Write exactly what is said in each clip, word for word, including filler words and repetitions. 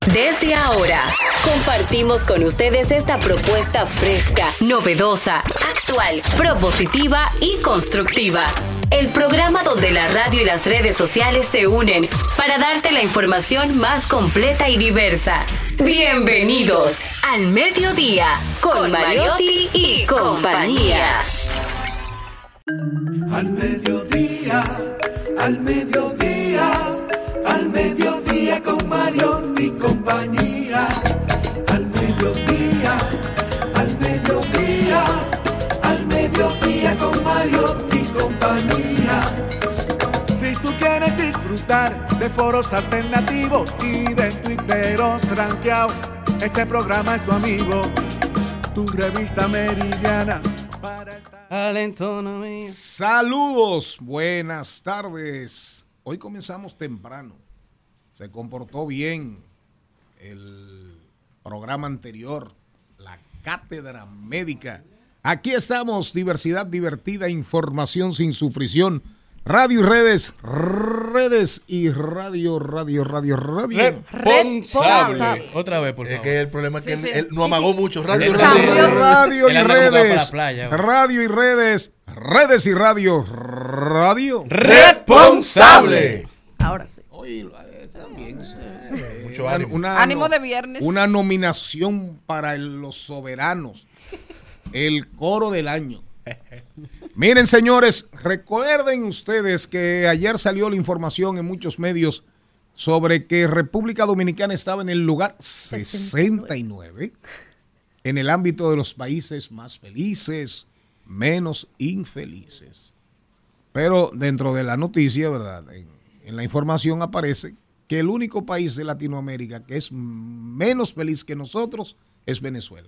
Desde ahora, compartimos con ustedes esta propuesta fresca, novedosa, actual, propositiva y constructiva. El programa donde la radio y las redes sociales se unen para darte la información más completa y diversa. Bienvenidos al Mediodía con Mariotti y compañía. Al mediodía, al mediodía, al mediodía con Mariotti y compañía. Al mediodía, al mediodía, al mediodía con Mariotti y compañía. Si tú quieres disfrutar de foros alternativos y de tuiteros rankeados, este programa es tu amigo, tu revista meridiana para el... Saludos, buenas tardes. Hoy comenzamos temprano. Se comportó bien el programa anterior, la cátedra médica. Aquí estamos, diversidad divertida, información sin sufrición. Radio y redes, redes y radio, radio, radio, radio. Responsable. Otra vez, por favor. Es que el problema es que sí, él, sí. él no sí, amagó sí. mucho. Radio, El radio, cambio. radio, Radio y Él anda como para redes, la playa. radio y redes, redes y radio, radio. Responsable. Ahora sí. Oye, también. Mucho ánimo. Una, Ánimo de viernes. Una nominación para el- los soberanos. El coro del año. Miren, señores, recuerden ustedes que ayer salió la información en muchos medios sobre que República Dominicana estaba en el lugar sesenta y nueve en el ámbito de los países más felices, menos infelices. Pero dentro de la noticia, ¿verdad? En, en la información aparece que el único país de Latinoamérica que es menos feliz que nosotros es Venezuela.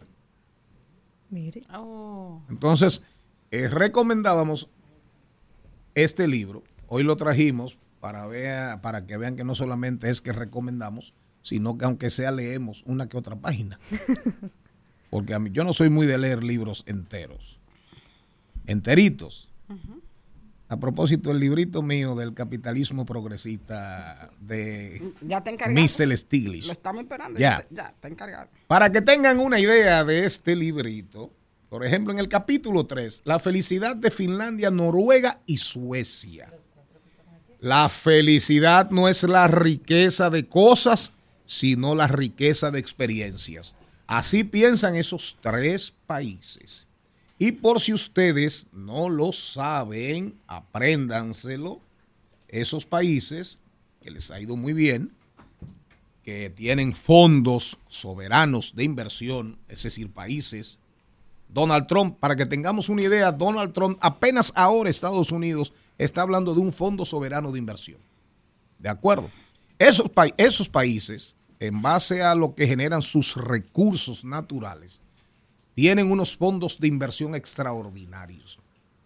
Mire. Entonces, eh, recomendábamos este libro. Hoy lo trajimos para, ver, para que vean que no solamente es que recomendamos, sino que aunque sea leemos una que otra página. Porque a mí, yo no soy muy de leer libros enteros. Enteritos. Uh-huh. A propósito, el librito mío del capitalismo progresista de ya te encargado. mister Stiglitz. Lo estamos esperando. Ya. Ya, ya está encargado. Para que tengan una idea de este librito, por ejemplo, en el capítulo tres, la felicidad de Finlandia, Noruega y Suecia. La felicidad no es la riqueza de cosas, sino la riqueza de experiencias. Así piensan esos tres países. Y por si ustedes no lo saben, apréndanselo. Esos países que les ha ido muy bien, que tienen fondos soberanos de inversión, es decir, países. Donald Trump, para que tengamos una idea, Donald Trump, apenas ahora Estados Unidos está hablando de un fondo soberano de inversión. ¿De acuerdo? Esos, pa- esos países, en base a lo que generan sus recursos naturales, tienen unos fondos de inversión extraordinarios.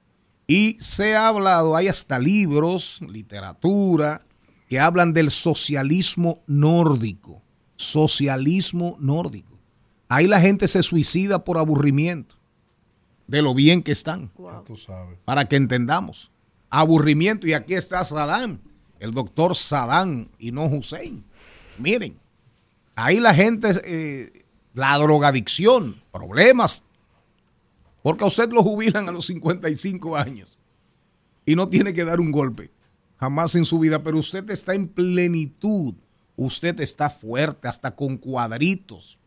Y se ha hablado, hay hasta libros, literatura, que hablan del socialismo nórdico. Socialismo nórdico. Ahí la gente se suicida por aburrimiento de lo bien que están. Wow. Tú sabes. Para que entendamos. Aburrimiento. Y aquí está Saddam, el doctor Saddam y no Hussein. Miren, ahí la gente, eh, la drogadicción, problemas. Porque a usted lo jubilan a los cincuenta y cinco años y no tiene que dar un golpe. Jamás en su vida. Pero usted está en plenitud. Usted está fuerte, hasta con cuadritos.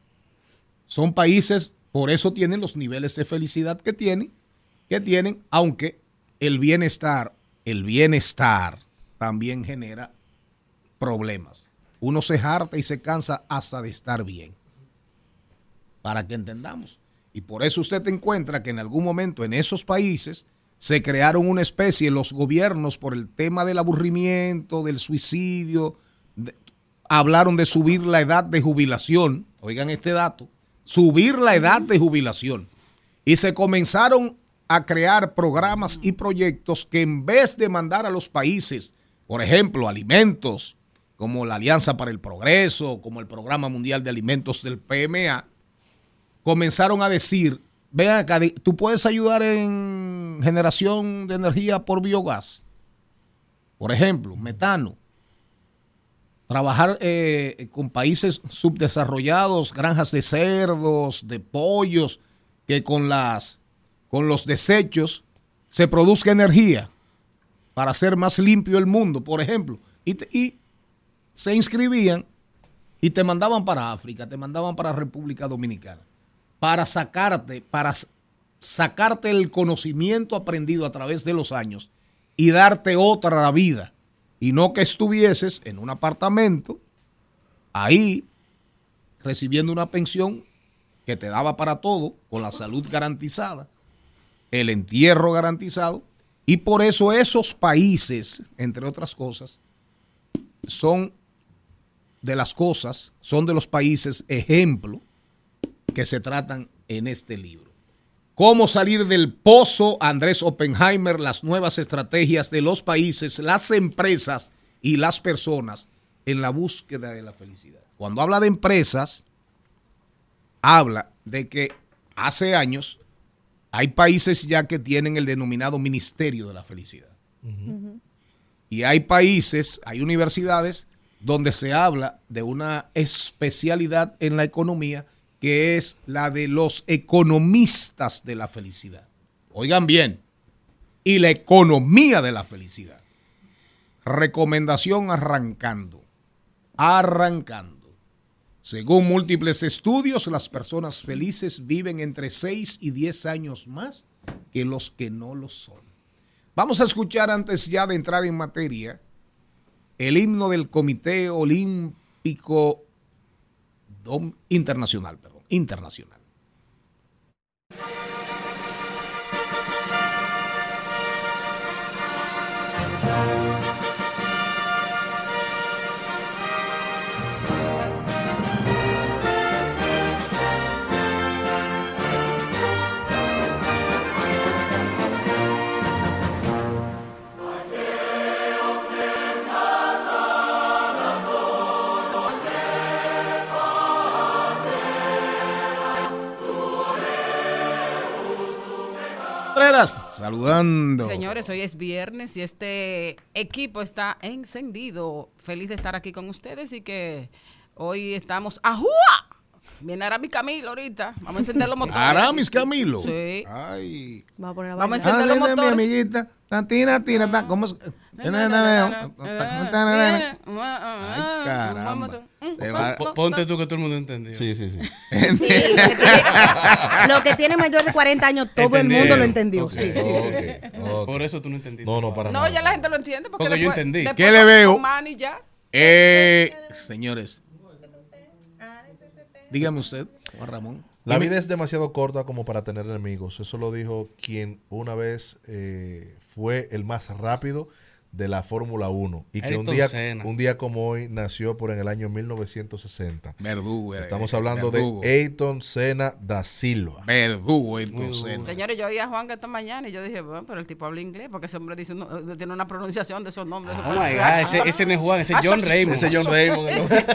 Son países, por eso tienen los niveles de felicidad que tienen, que tienen, aunque el bienestar, el bienestar también genera problemas. Uno se harta y se cansa hasta de estar bien. Para que entendamos. Y por eso usted encuentra que en algún momento en esos países se crearon una especie, los gobiernos, por el tema del aburrimiento, del suicidio, de, hablaron de subir la edad de jubilación. Oigan este dato. Subir la edad de jubilación. Y se comenzaron a crear programas y proyectos que en vez de mandar a los países, por ejemplo, alimentos, como la Alianza para el Progreso, como el Programa Mundial de Alimentos del P M A, comenzaron a decir, ven acá, tú puedes ayudar en generación de energía por biogás. Por ejemplo, metano. trabajar eh, con países subdesarrollados, granjas de cerdos, de pollos, que con, las, con los desechos se produzca energía para hacer más limpio el mundo, por ejemplo. Y, te, y se inscribían y te mandaban para África, te mandaban para República Dominicana, para sacarte, para sacarte el conocimiento aprendido a través de los años y darte otra vida. Y no que estuvieses en un apartamento, ahí, recibiendo una pensión que te daba para todo, con la salud garantizada, el entierro garantizado. Y por eso esos países, entre otras cosas, son de las cosas, son de los países ejemplo que se tratan en este libro. Cómo salir del pozo, Andrés Oppenheimer, las nuevas estrategias de los países, las empresas y las personas en la búsqueda de la felicidad. Cuando habla de empresas, habla de que hace años hay países ya que tienen el denominado Ministerio de la Felicidad. Uh-huh. Y hay países, hay universidades donde se habla de una especialidad en la economía que es la de los economistas de la felicidad. Oigan bien, y la economía de la felicidad. Recomendación arrancando, arrancando. Según múltiples estudios, las personas felices viven entre seis y diez años más que los que no lo son. Vamos a escuchar, antes ya de entrar en materia, el himno del Comité Olímpico Dom- Internacional, perdón, internacional. Saludando. Señores, hoy es viernes y este equipo está encendido. Feliz de estar aquí con ustedes y que hoy estamos ¡ajúa! Viene Aramis Camilo ahorita. Vamos a encender los motores. Aramis Camilo. Sí. Ay. Vamos a, poner Vamos a encender los motores. Mi amiguita. Tantina, tina, ¿cómo es? Ay, caramba. Ponte tú que todo el mundo entendió. Sí, sí, sí. Lo que tiene mayor de cuarenta años, todo el mundo lo entendió. Okay, sí, sí, okay, sí. Okay. Por eso tú no entendiste. No, no, para no, nada. No, ya la gente lo entiende. Porque, porque después, yo entendí. Después ¿Qué le veo? Manny ya. Eh, señores, dígame usted, Juan Ramón. La vida es demasiado corta como para tener enemigos. Eso lo dijo quien una vez eh, fue el más rápido de la Fórmula uno y que un día, un día como hoy nació por en el año mil novecientos sesenta. Verdugo. Estamos hablando Verdugo. de Ayrton Senna da Silva. Verdugo, Ayrton Senna. Señores, yo oí a Juan esta mañana y yo dije, bueno, pero el tipo habla inglés porque ese hombre dice, no, tiene una pronunciación de esos nombres. Oh my God, ese, ese no es Juan, ese es John Raymond. Ese John Raymond.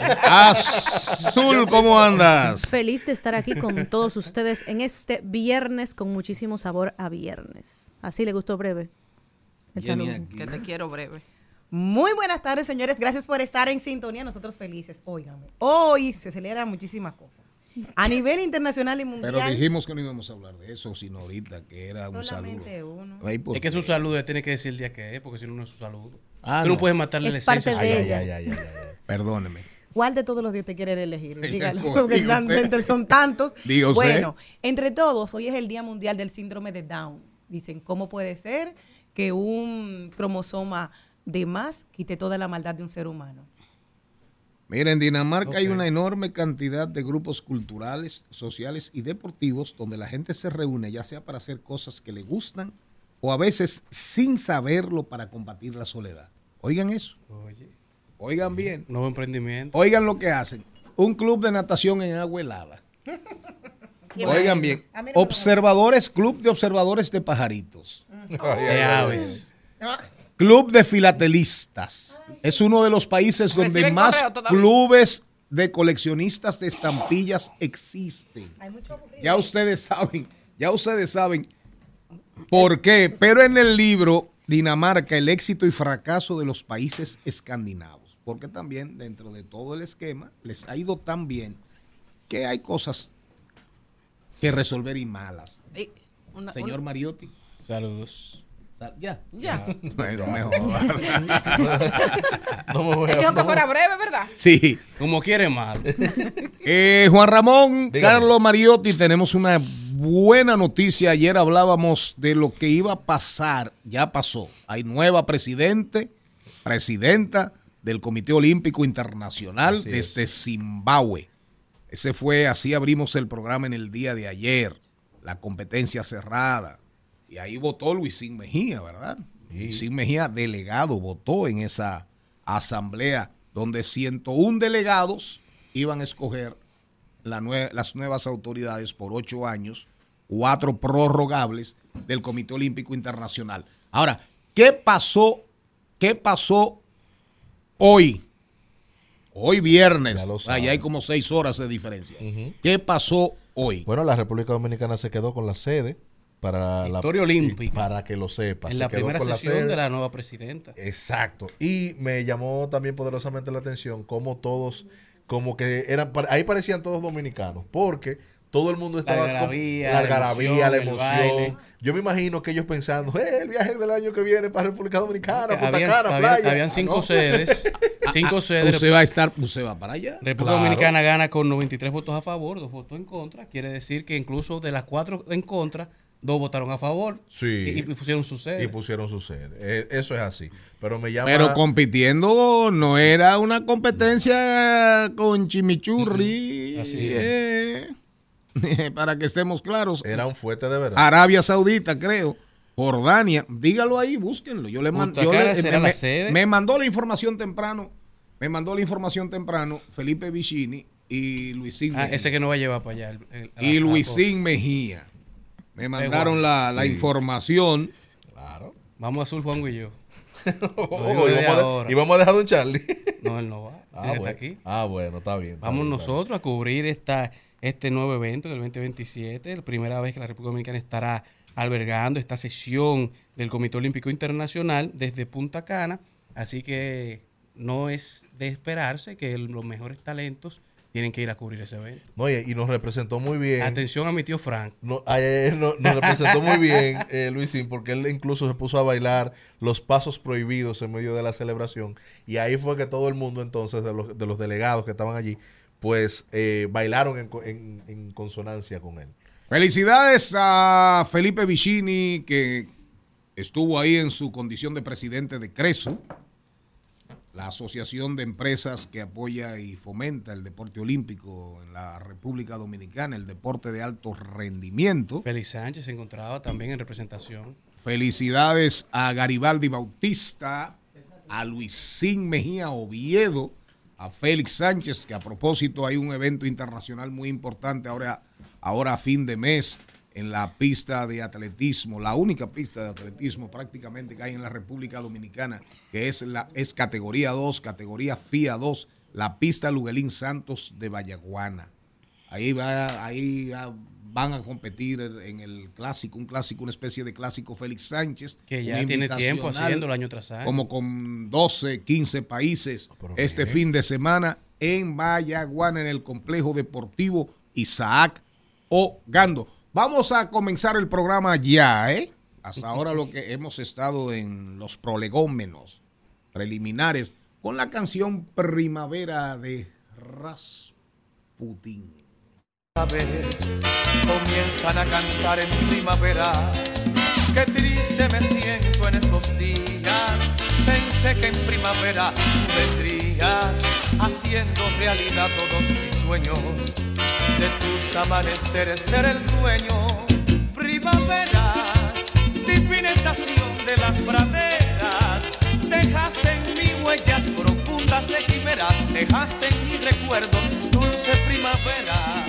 Azul, ¿cómo andas? Feliz de estar aquí con todos ustedes en este viernes con muchísimo sabor a viernes. ¿Así le gustó breve? El saludo. Que te quiero breve. Muy buenas tardes, señores. Gracias por estar en sintonía. Nosotros felices. Óigame. Hoy se celebran muchísimas cosas. A nivel internacional y mundial. Pero dijimos que no íbamos a hablar de eso, sino ahorita que era un solamente saludo. Uno. Es que su saludo tiene que decir el día que es, porque si no, no es su saludo. Ah, Tú no, no puedes matarle la es parte esencia. de Ay, ella. ay, ay, ay, ay, ay. Perdóneme. ¿Cuál de todos los días te quiere elegir? Dígalo, Diga porque usted. realmente son tantos. Diga usted. Bueno, entre todos, hoy es el Día Mundial del Síndrome de Down. Dicen, ¿cómo puede ser que un cromosoma de más quite toda la maldad de un ser humano? Mira, en Dinamarca Okay. hay una enorme cantidad de grupos culturales, sociales y deportivos donde la gente se reúne, ya sea para hacer cosas que le gustan o a veces sin saberlo para combatir la soledad. Oigan eso. Oye, Oigan bien. nuevo emprendimiento. Oigan lo que hacen. Un club de natación en agua helada. Oigan bien. A mí no me Observadores, club de observadores de pajaritos. Ay, ay, De ay. aves. Club de filatelistas. Es uno de los países donde Reciben más correo todavía. clubes de coleccionistas de estampillas existen. Hay mucho aburrido. Ya ustedes saben, ya ustedes saben por qué. Pero en el libro Dinamarca, el éxito y fracaso de los países escandinavos. porque también dentro de todo el esquema les ha ido tan bien que hay cosas que resolver y malas. Y una, Señor una... Mariotti. Saludos. Ya. Ya. Bueno, mejor. No me voy a... Dijo que fuera breve, ¿verdad? Sí. Como quiere mal. Eh, Juan Ramón, Dígame. Carlos Mariotti, tenemos una buena noticia. Ayer hablábamos de lo que iba a pasar. Ya pasó. Hay nueva presidente, presidenta del Comité Olímpico Internacional Así desde es. Zimbabue. Ese fue, así abrimos el programa en el día de ayer. La competencia cerrada. Y ahí votó Luisín Mejía, ¿verdad? Sí. Luisín Mejía, delegado, votó en esa asamblea donde ciento uno delegados iban a escoger la nue- las nuevas autoridades por ocho años, cuatro prorrogables del Comité Olímpico Internacional. Ahora, ¿qué pasó? ¿Qué pasó hoy? Hoy viernes, allá hay como seis horas de diferencia. Uh-huh. ¿Qué pasó hoy? Bueno, la República Dominicana se quedó con la sede para la historia olímpica, para que lo sepa. En se la quedó primera con sesión la sede. de la nueva presidenta. Exacto. Y me llamó también poderosamente la atención cómo todos, como que eran, ahí parecían todos dominicanos, porque todo el mundo estaba la algarabía, con la, algarabía, la emoción. La emoción. Yo me imino que ellos pensando, eh, el viaje del año que viene para República Dominicana, Punta habían, Cana, habían, playa. Habían cinco ah, no. sedes. Cinco sedes. Usted va a estar, usted va para allá. República Claro. Dominicana gana con noventa y tres votos a favor, dos votos en contra. Quiere decir que incluso de las cuatro en contra, dos votaron a favor. Sí. Y, y pusieron su sede. Y pusieron su sede. Eh, eso es así. Pero me llama. Pero compitiendo no era una competencia con chimichurri. Así eh, para que estemos claros. Era un fuerte de verdad. Arabia Saudita, creo. Jordania. Dígalo ahí, búsquenlo. Yo le mando. Me, me, me mandó la información temprano. Me mandó la información temprano Felipe Vicini y Luisín ah, Mejía. Ese que no va a llevar para allá. El, el, y la, Luisín Mejía. Me mandaron la, la sí. información. Claro. Vamos a Azul Juan y yo. oh, y, vamos a, y vamos a dejar a Don Charlie. No, él no va. Ah, bueno. Aquí. Ah, bueno, está bien. Está vamos bien, nosotros a cubrir esta, este nuevo evento del veinte veintisiete. La primera vez que la República Dominicana estará albergando esta sesión del Comité Olímpico Internacional desde Punta Cana. Así que no es de esperarse que el, los mejores talentos tienen que ir a cubrir ese evento. No, y, y nos representó muy bien. Atención a mi tío Frank. No, a él no, nos representó muy bien, eh, Luisín, porque él incluso se puso a bailar los pasos prohibidos en medio de la celebración. Y ahí fue que todo el mundo entonces, de los, de los delegados que estaban allí, pues eh, bailaron en, en, en consonancia con él. Felicidades a Felipe Vicini, que estuvo ahí en su condición de presidente de CRESO, la asociación de empresas que apoya y fomenta el deporte olímpico en la República Dominicana, el deporte de alto rendimiento. Félix Sánchez se encontraba también en representación. Felicidades a Garibaldi Bautista, a Luisín Mejía Oviedo, a Félix Sánchez, que a propósito hay un evento internacional muy importante ahora, ahora a fin de mes en la pista de atletismo, la única pista de atletismo prácticamente que hay en la República Dominicana, que es la es categoría dos, categoría F I A dos, la pista Luguelín Santos de Vallaguana. Ahí va, ahí van a competir en el clásico, un clásico, una especie de clásico Félix Sánchez. Que ya tiene tiempo haciéndolo año tras año. Como con doce, quince países este bien. fin de semana en Vallaguana, en el complejo deportivo Isaac Ogando. Vamos a comenzar el programa ya, ¿eh? Hasta ahora lo que hemos estado en los prolegómenos preliminares con la canción Primavera de Rasputin. A veces comienzan a cantar en primavera. Qué triste me siento en estos días. Pensé que en primavera vendrías haciendo realidad todos mis sueños. De tus amaneceres ser el dueño. Primavera, divina estación de las praderas. Dejaste en mí huellas profundas de quimera. Dejaste en mis recuerdos dulce primavera.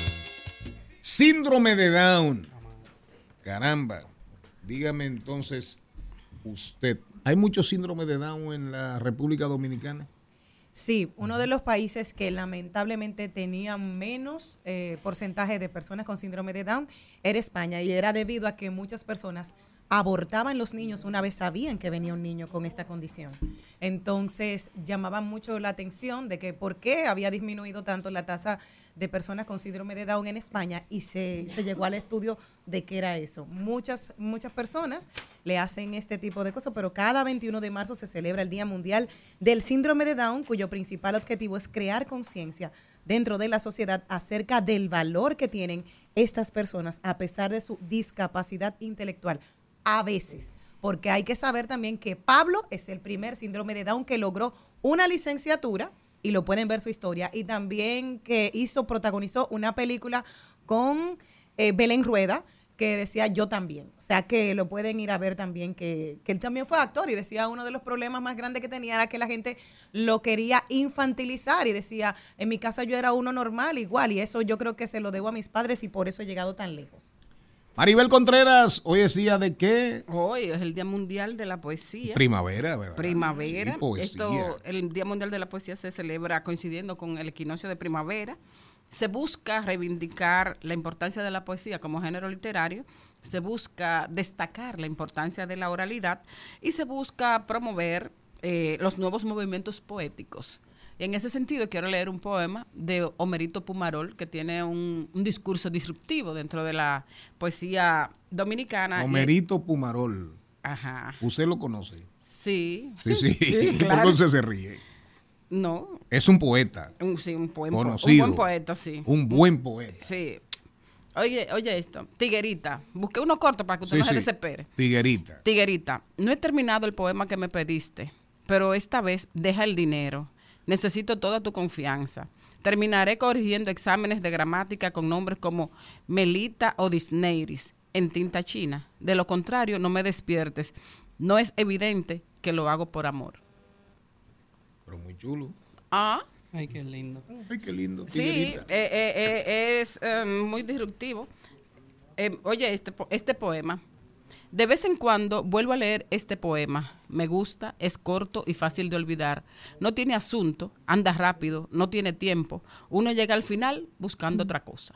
Síndrome de Down. Caramba. Dígame entonces usted, ¿hay mucho síndrome de Down en la República Dominicana? Sí, uno de los países que lamentablemente tenía menos eh, porcentaje de personas con síndrome de Down era España, y era debido a que muchas personas abortaban los niños una vez sabían que venía un niño con esta condición. Entonces llamaban mucho la atención de que por qué había disminuido tanto la tasa de personas con síndrome de Down en España, y se, se llegó al estudio de qué era eso. Muchas, muchas personas le hacen este tipo de cosas, pero cada veintiuno de marzo se celebra el Día Mundial del Síndrome de Down, cuyo principal objetivo es crear conciencia dentro de la sociedad acerca del valor que tienen estas personas a pesar de su discapacidad intelectual. A veces, porque hay que saber también que Pablo es el primer síndrome de Down que logró una licenciatura, y lo pueden ver su historia, y también que hizo, protagonizó una película con eh, Belén Rueda, que decía Yo también. O sea, que lo pueden ir a ver también, que, que él también fue actor, y decía uno de los problemas más grandes que tenía era que la gente lo quería infantilizar, y decía, en mi casa yo era uno normal igual, y eso yo creo que se lo debo a mis padres, y por eso he llegado tan lejos. Maribel Contreras, hoy es día de qué? Hoy es el Día Mundial de la Poesía. Primavera, ¿verdad? Primavera. Sí, poesía. Esto, el Día Mundial de la Poesía se celebra coincidiendo con el equinoccio de primavera. Se busca reivindicar la importancia de la poesía como género literario, se busca destacar la importancia de la oralidad y se busca promover eh, los nuevos movimientos poéticos. Y en ese sentido quiero leer un poema de Homerito Pumarol, que tiene un, un discurso disruptivo dentro de la poesía dominicana. Homerito Pumarol. Ajá. ¿Usted lo conoce? Sí. Sí, sí. Sí, ¿Por claro. qué usted se ríe? No. Es un poeta. Un, sí, un, buen, conocido. un buen poeta, sí. Un buen poeta. Sí. Oye, oye esto. Tiguerita. Busqué uno corto para que usted Sí, no se sí. desespere. Tiguerita. Tiguerita. No he terminado el poema que me pediste, pero esta vez deja el dinero. Necesito toda tu confianza. Terminaré corrigiendo exámenes de gramática con nombres como Melita o Disneyris en tinta china. De lo contrario, no me despiertes. No es evidente que lo hago por amor. Pero muy chulo. Ah, Ay, qué lindo. Ay, qué lindo. sí, Tiguerita. eh, eh, eh, es eh, muy disruptivo. Eh, oye, este, po- este poema. De vez en cuando vuelvo a leer este poema. Me gusta, es corto y fácil de olvidar. No tiene asunto, anda rápido, no tiene tiempo. Uno llega al final buscando otra cosa.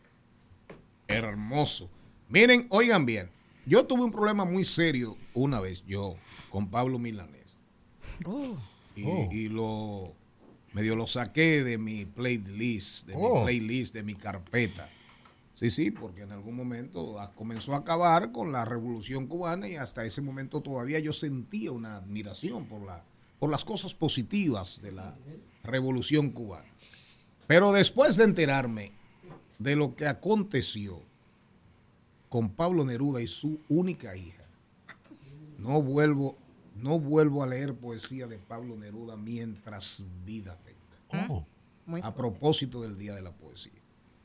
Hermoso. Miren, oigan bien. Yo tuve un problema muy serio una vez, yo, con Pablo Milanés. Oh. Y, Oh. y lo medio lo saqué de mi playlist, de Oh. mi playlist, de mi carpeta. Sí, sí, porque en algún momento a- comenzó a acabar con la Revolución Cubana, y hasta ese momento todavía yo sentía una admiración por la por las cosas positivas de la Revolución Cubana. Pero después de enterarme de lo que aconteció con Pablo Neruda y su única hija, no vuelvo no vuelvo a leer poesía de Pablo Neruda mientras vida tenga. Oh. Muy A propósito del Día de la Poesía.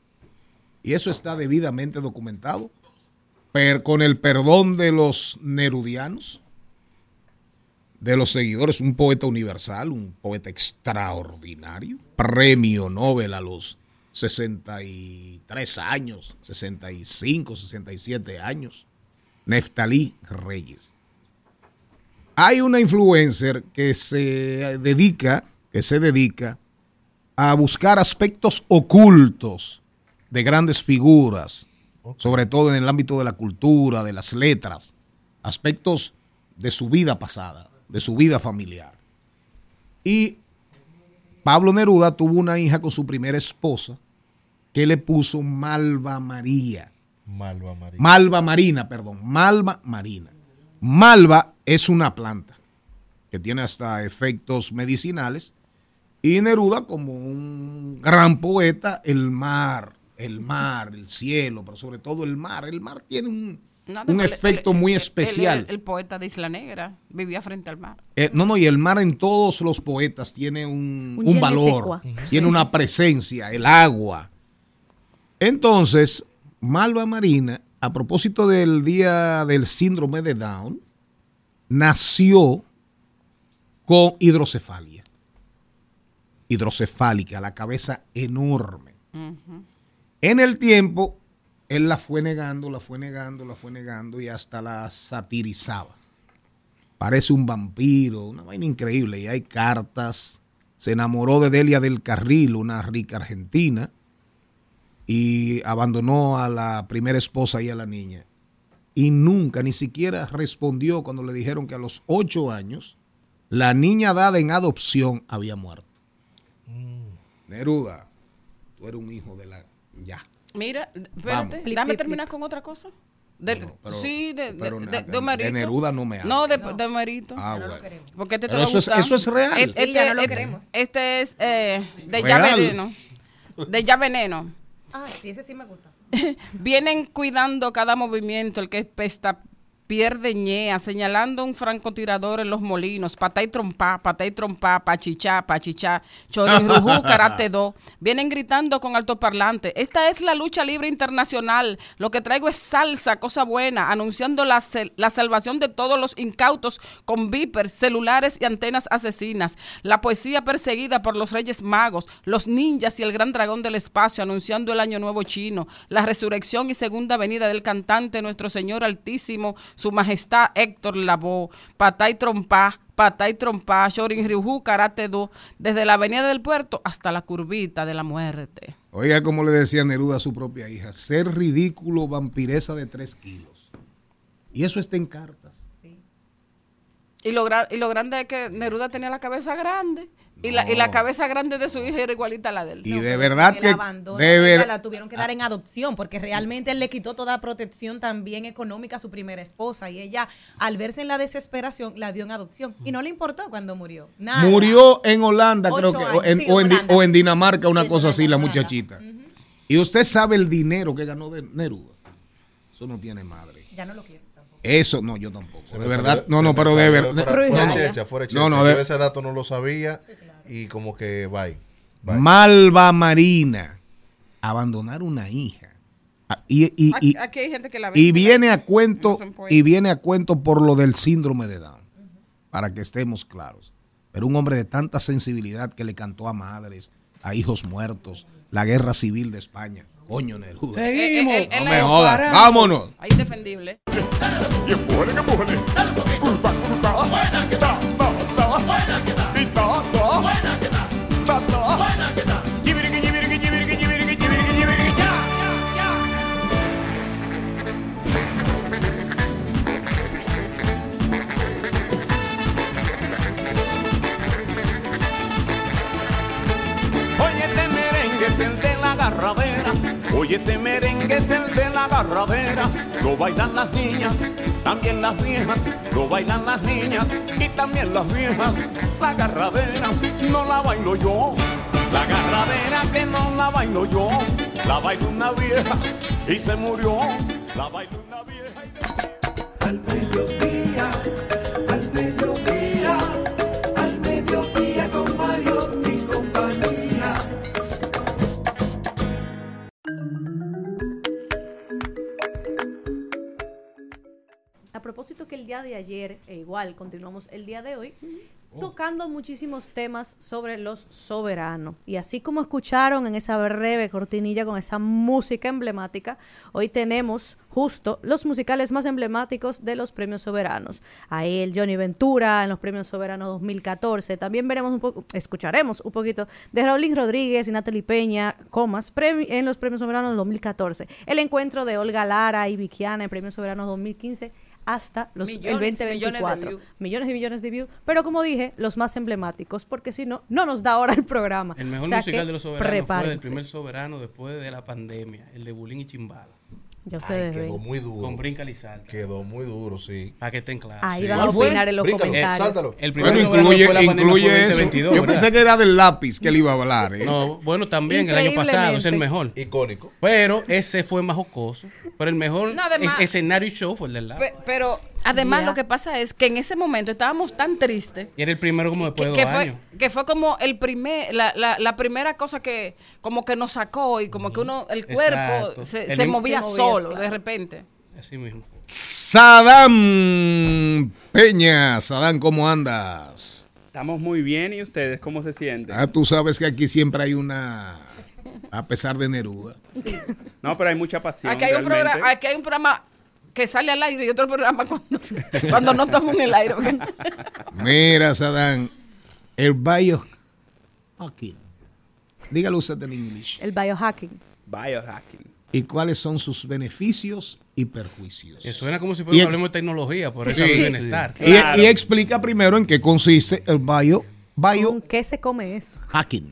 Y eso está debidamente documentado, pero con el perdón de los nerudianos, de los seguidores, un poeta universal, un poeta extraordinario, premio Nobel a los sesenta y tres años, sesenta y cinco, sesenta y siete años, Neftalí Reyes. Hay una influencer que se dedica, que se dedica a buscar aspectos ocultos de grandes figuras, Ok. sobre todo en el ámbito de la cultura, de las letras, aspectos de su vida pasada, de su vida familiar. Y Pablo Neruda tuvo una hija con su primera esposa que le puso Malva María. Malva María. Malva Marina, perdón, Malva Marina. Malva es una planta que tiene hasta efectos medicinales, y Neruda, como un gran poeta, el mar, el mar, el cielo, pero sobre todo el mar. El mar tiene un, No, un no, él- efecto él- muy él- especial. él- El, el poeta de Isla Negra vivía frente al mar. Eh, no, no, y el mar en todos los poetas tiene un, Un un je ne sais valor, quoi. tiene una presencia, el agua. Entonces, Malva Marina, a propósito del día del síndrome de Down, nació con hidrocefalia. Hidrocefálica, la cabeza enorme. Ujú. En el tiempo, él la fue negando, la fue negando, la fue negando, y hasta la satirizaba. Parece un vampiro, una vaina increíble. Y hay cartas. Se enamoró de Delia del Carril, una rica argentina, y abandonó a la primera esposa y a la niña. y nunca, ni siquiera respondió cuando le dijeron que a los ocho años la niña dada en adopción había muerto. Mm. Neruda, tú eres un hijo de la... Ya. Mira, espérate, déjame terminar con otra cosa. De, no, pero, sí, de, pero, de, de, de, de, de Neruda no me habla. No, de, no. de Merito. Ah, no bueno. Porque te pero eso, es, eso es real. Este, sí, ya no lo este, queremos. Este es eh, de Ya Veneno. De Ya Veneno. Ah, sí, ese sí me gusta. Vienen cuidando cada movimiento, el que pesta pierde ñea, señalando un francotirador en los molinos, patá y trompá, patá y trompá, pachichá, pachichá, chorirrujú, karate do. Vienen gritando con altoparlante. Esta es la lucha libre internacional. Lo que traigo es salsa, cosa buena, anunciando la, la salvación de todos los incautos con vipers, celulares y antenas asesinas. La poesía perseguida por los reyes magos, los ninjas y el gran dragón del espacio, anunciando el año nuevo chino. La resurrección y segunda venida del cantante, nuestro Señor Altísimo, Su Majestad Héctor Lavoe, patá y trompá, patá y trompá, chorirrujú, karate do, desde la avenida del puerto hasta la curvita de la muerte. Oiga, como le decía Neruda a su propia hija, ser ridículo, vampiresa de tres kilos. Y eso está en cartas. Sí. Y lo, y lo grande es que Neruda tenía la cabeza grande. Y, no. la, y la cabeza grande de su hija era igualita a la de él. Y no, de verdad que... De ver... La tuvieron que dar en adopción porque realmente él le quitó toda protección también económica a su primera esposa. Y ella, al verse en la desesperación, la dio en adopción. Y no le importó cuando murió. Nada. Murió en Holanda, creo que. Años, o, en, sí, o, en, Holanda. o en Dinamarca, una sí, cosa así, Holanda, la muchachita. uh-huh. Y usted sabe el dinero que ganó de Neruda. Eso no tiene madre. Ya no lo quiero. Eso no, yo tampoco. Se de verdad, salió, no, no, pero de verdad. No, no, de, ese dato no lo sabía. Sí, claro. Y como que bye, bye. Malva Marina, abandonar una hija. Y, y, aquí, y, aquí hay gente que la ve. Y viene a cuento, no y viene a cuento por lo del síndrome de Down, uh-huh. para que estemos claros. Pero un hombre de tanta sensibilidad que le cantó a madres, a hijos muertos, la guerra civil de España. Coño, Neruda. Seguimos. Eh, eh, eh, no me jodas. Vámonos. Ahí indefendible. Oye, este merengue es el de la agarradera. Lo bailan las niñas, también las viejas. Lo bailan las niñas y también las viejas. La agarradera no la bailo yo. La agarradera que no la bailo yo. La bailó una vieja y se murió. La bailó una vieja y... Al mediodía, al mediodía, al mediodía con Mario y compañía. A propósito que el día de ayer, e igual continuamos el día de hoy, oh. tocando muchísimos temas sobre los soberanos. Y así como escucharon en esa breve cortinilla con esa música emblemática, hoy tenemos justo los musicales más emblemáticos de los premios soberanos. Ahí el Johnny Ventura en los premios soberanos dos mil catorce. También veremos un poco, escucharemos un poquito de Raulín Rodríguez y Natalie Peña, comas, premi- en los premios soberanos dos mil catorce. El encuentro de Olga Lara y Vikiana en premios soberanos dos mil quince. Hasta los, millones, el veinte veinticuatro. Millones, millones y millones de views. Pero como dije, los más emblemáticos, porque si no, no nos da ahora el programa. El mejor o sea musical de los soberanos prepárense. Fue el primer soberano después de la pandemia, el de Bulín y Chimbala. Ya ustedes Ay, quedó ven. muy duro. Con Brinca y Salta. Quedó muy duro, sí. Para que estén claros. Ahí sí. van a opinar en los Bríncalo, comentarios. sáltalo. El primer Bueno, soberano incluye, fue la pandemia, incluye fue eso. veinte veintidós, Yo ¿verdad? pensé que era del lápiz que él iba a hablar. ¿eh? No, bueno, también el año pasado es el mejor. Icónico. Pero ese fue más jocoso. Pero el mejor No, además- es- escenario y show fue el del lápiz. Pe- pero además Ya. lo que pasa es que en ese momento estábamos tan tristes Y era el primero como después que, de que dos fue, años. que fue como el primer la, la, la primera cosa que como que nos sacó y como que uno el cuerpo Exacto. se, El se em- movía se movía, solo claro. de repente. Así mismo. Sadam Peña. Sadam, ¿cómo andas? Estamos muy bien, ¿y ustedes cómo se sienten? Ah, tú sabes que aquí siempre hay una... A pesar de Neruda. No, pero hay mucha pasión. Aquí hay un realmente. programa, aquí hay un programa que sale al aire y otro programa cuando, cuando no estamos en el aire. porque- Mira, Sadam, el biohacking. Dígalo usted en inglés. El biohacking. Biohacking. y cuáles son sus beneficios y perjuicios. Que suena como si fuera un problema de tecnología, por eso es bienestar. Sí. Claro. Y, y explica primero en qué consiste el bio, bio ¿Con qué se come eso? hacking.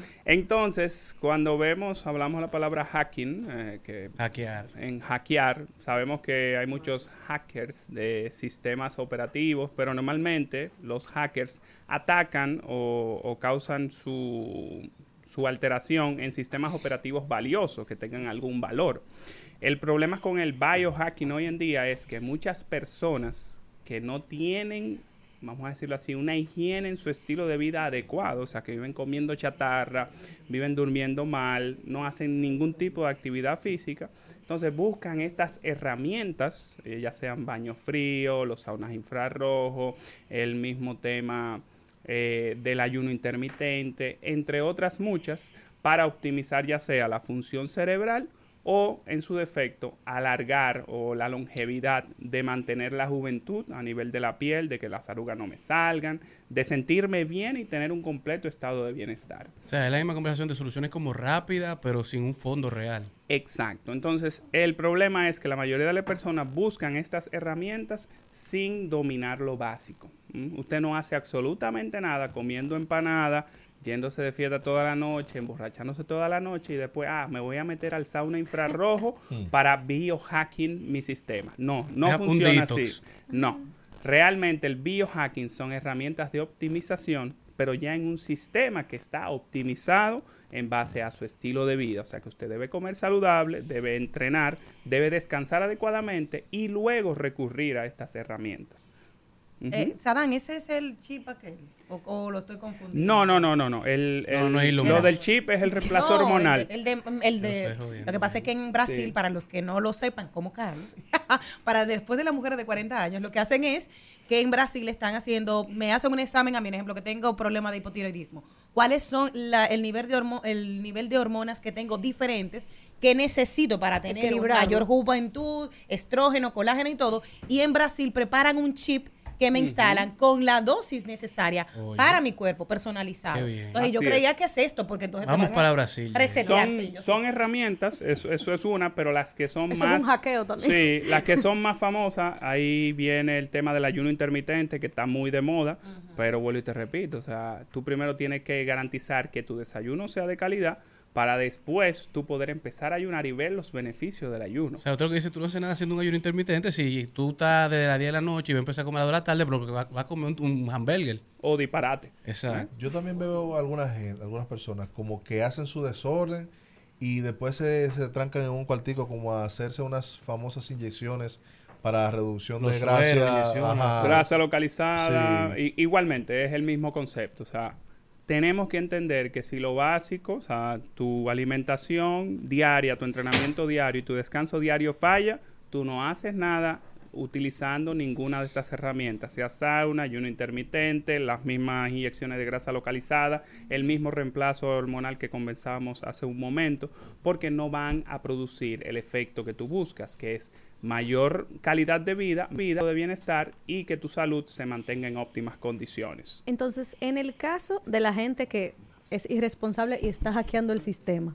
Entonces, cuando vemos, hablamos la palabra hacking, eh, que hackear. En hackear, sabemos que hay muchos hackers de sistemas operativos, pero normalmente los hackers atacan o, o causan su, su alteración en sistemas operativos valiosos que tengan algún valor. El problema con el biohacking hoy en día es que muchas personas que no tienen, vamos a decirlo así, una higiene en su estilo de vida adecuado, o sea, que viven comiendo chatarra, viven durmiendo mal, no hacen ningún tipo de actividad física, entonces buscan estas herramientas, eh, ya sean baños fríos, los saunas infrarrojos, el mismo tema eh, del ayuno intermitente, entre otras muchas, para optimizar ya sea la función cerebral o, en su defecto, alargar o la longevidad de mantener la juventud a nivel de la piel, de que las arrugas no me salgan, de sentirme bien y tener un completo estado de bienestar. O sea, es la misma conversación de soluciones como rápida, pero sin un fondo real. Exacto. Entonces, el problema es que la mayoría de las personas buscan estas herramientas sin dominar lo básico. ¿Mm? Usted no hace absolutamente nada comiendo empanada, yéndose de fiesta toda la noche, emborrachándose toda la noche y después, ah, me voy a meter al sauna infrarrojo para biohacking mi sistema. No, no funciona así. No. Realmente el biohacking son herramientas de optimización, pero ya en un sistema que está optimizado en base a su estilo de vida. O sea que usted debe comer saludable, debe entrenar, debe descansar adecuadamente y luego recurrir a estas herramientas. Uh-huh. eh, Sadán, ¿ese es el chip aquel? ¿O, o lo estoy confundiendo? No, no, no, no, no. El, el, no, no es lo del chip es el reemplazo no, hormonal. El de, el de, el de no sé, lo que pasa es que en Brasil, sí. Para los que no lo sepan, como Carlos, para después de las mujeres de cuarenta años, lo que hacen es que en Brasil están haciendo, me hacen un examen a mí, por ejemplo, que tengo problema de hipotiroidismo. ¿Cuáles son la, el, nivel de hormo, el nivel de hormonas que tengo diferentes que necesito para tener mayor juventud, estrógeno, colágeno y todo? Y en Brasil preparan un chip que me instalan uh-huh. con la dosis necesaria Oye. para mi cuerpo, personalizado. Entonces Así yo creía es. que es esto, porque entonces vamos te para Brasil. Son, son herramientas, eso, eso es una, pero las que son eso más... es un hackeo también. Sí, las que son más famosas, ahí viene el tema del ayuno intermitente, que está muy de moda, uh-huh. pero vuelvo y te repito, o sea, tú primero tienes que garantizar que tu desayuno sea de calidad, para después tú poder empezar a ayunar y ver los beneficios del ayuno. O sea, otro que dice, tú no haces nada haciendo un ayuno intermitente si tú estás desde las diez de la noche y vas a empezar a comer a las dos de la tarde, pero vas va a comer un, un hamburger. O disparate. Exacto. Yo también veo algunas gente, algunas personas como que hacen su desorden y después se, se trancan en un cuartico como a hacerse unas famosas inyecciones para reducción Los de grasa. Grasa localizada. Sí. Y, igualmente, es el mismo concepto, o sea... Tenemos que entender que si lo básico, o sea, tu alimentación diaria, tu entrenamiento diario y tu descanso diario falla, tú no haces nada utilizando ninguna de estas herramientas, sea sauna, ayuno intermitente, las mismas inyecciones de grasa localizada, el mismo reemplazo hormonal que conversamos hace un momento, porque no van a producir el efecto que tú buscas, que es mayor calidad de vida, vida de bienestar y que tu salud se mantenga en óptimas condiciones. Entonces, en el caso de la gente que es irresponsable y está hackeando el sistema,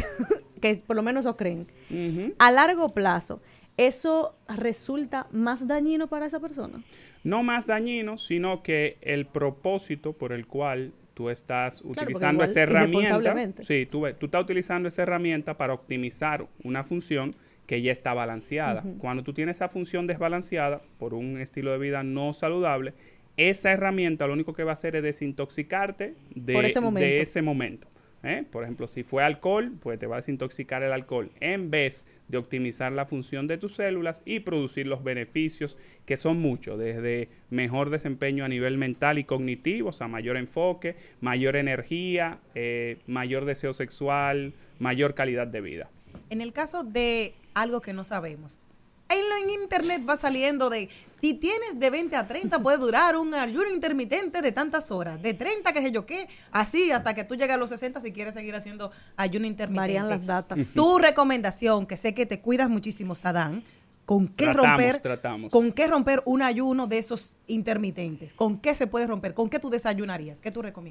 que por lo menos lo creen, uh-huh. a largo plazo, ¿eso resulta más dañino para esa persona? No más dañino, sino que el propósito por el cual tú estás claro, utilizando esa herramienta, sí, tú, tú estás utilizando esa herramienta para optimizar una función que ya está balanceada. Uh-huh. Cuando tú tienes esa función desbalanceada por un estilo de vida no saludable, esa herramienta lo único que va a hacer es desintoxicarte de, ese momento. de ese momento. ¿Eh? Por ejemplo, si fue alcohol, pues te va a desintoxicar el alcohol en vez de optimizar la función de tus células y producir los beneficios que son muchos, desde mejor desempeño a nivel mental y cognitivo, o sea, mayor enfoque, mayor energía, eh, mayor deseo sexual, mayor calidad de vida. En el caso de algo que no sabemos, en, en internet va saliendo de si tienes de veinte a treinta puede durar un ayuno intermitente de tantas horas, de treinta que sé yo qué, así hasta que tú llegues a los sesenta si quieres seguir haciendo ayuno intermitente. Varían las datas. Tu recomendación, que sé que te cuidas muchísimo, Sadán, ¿con qué tratamos, romper tratamos. con qué romper un ayuno de esos intermitentes? ¿Con qué se puede romper? ¿Con qué tú desayunarías? ¿Qué tú recomiendas?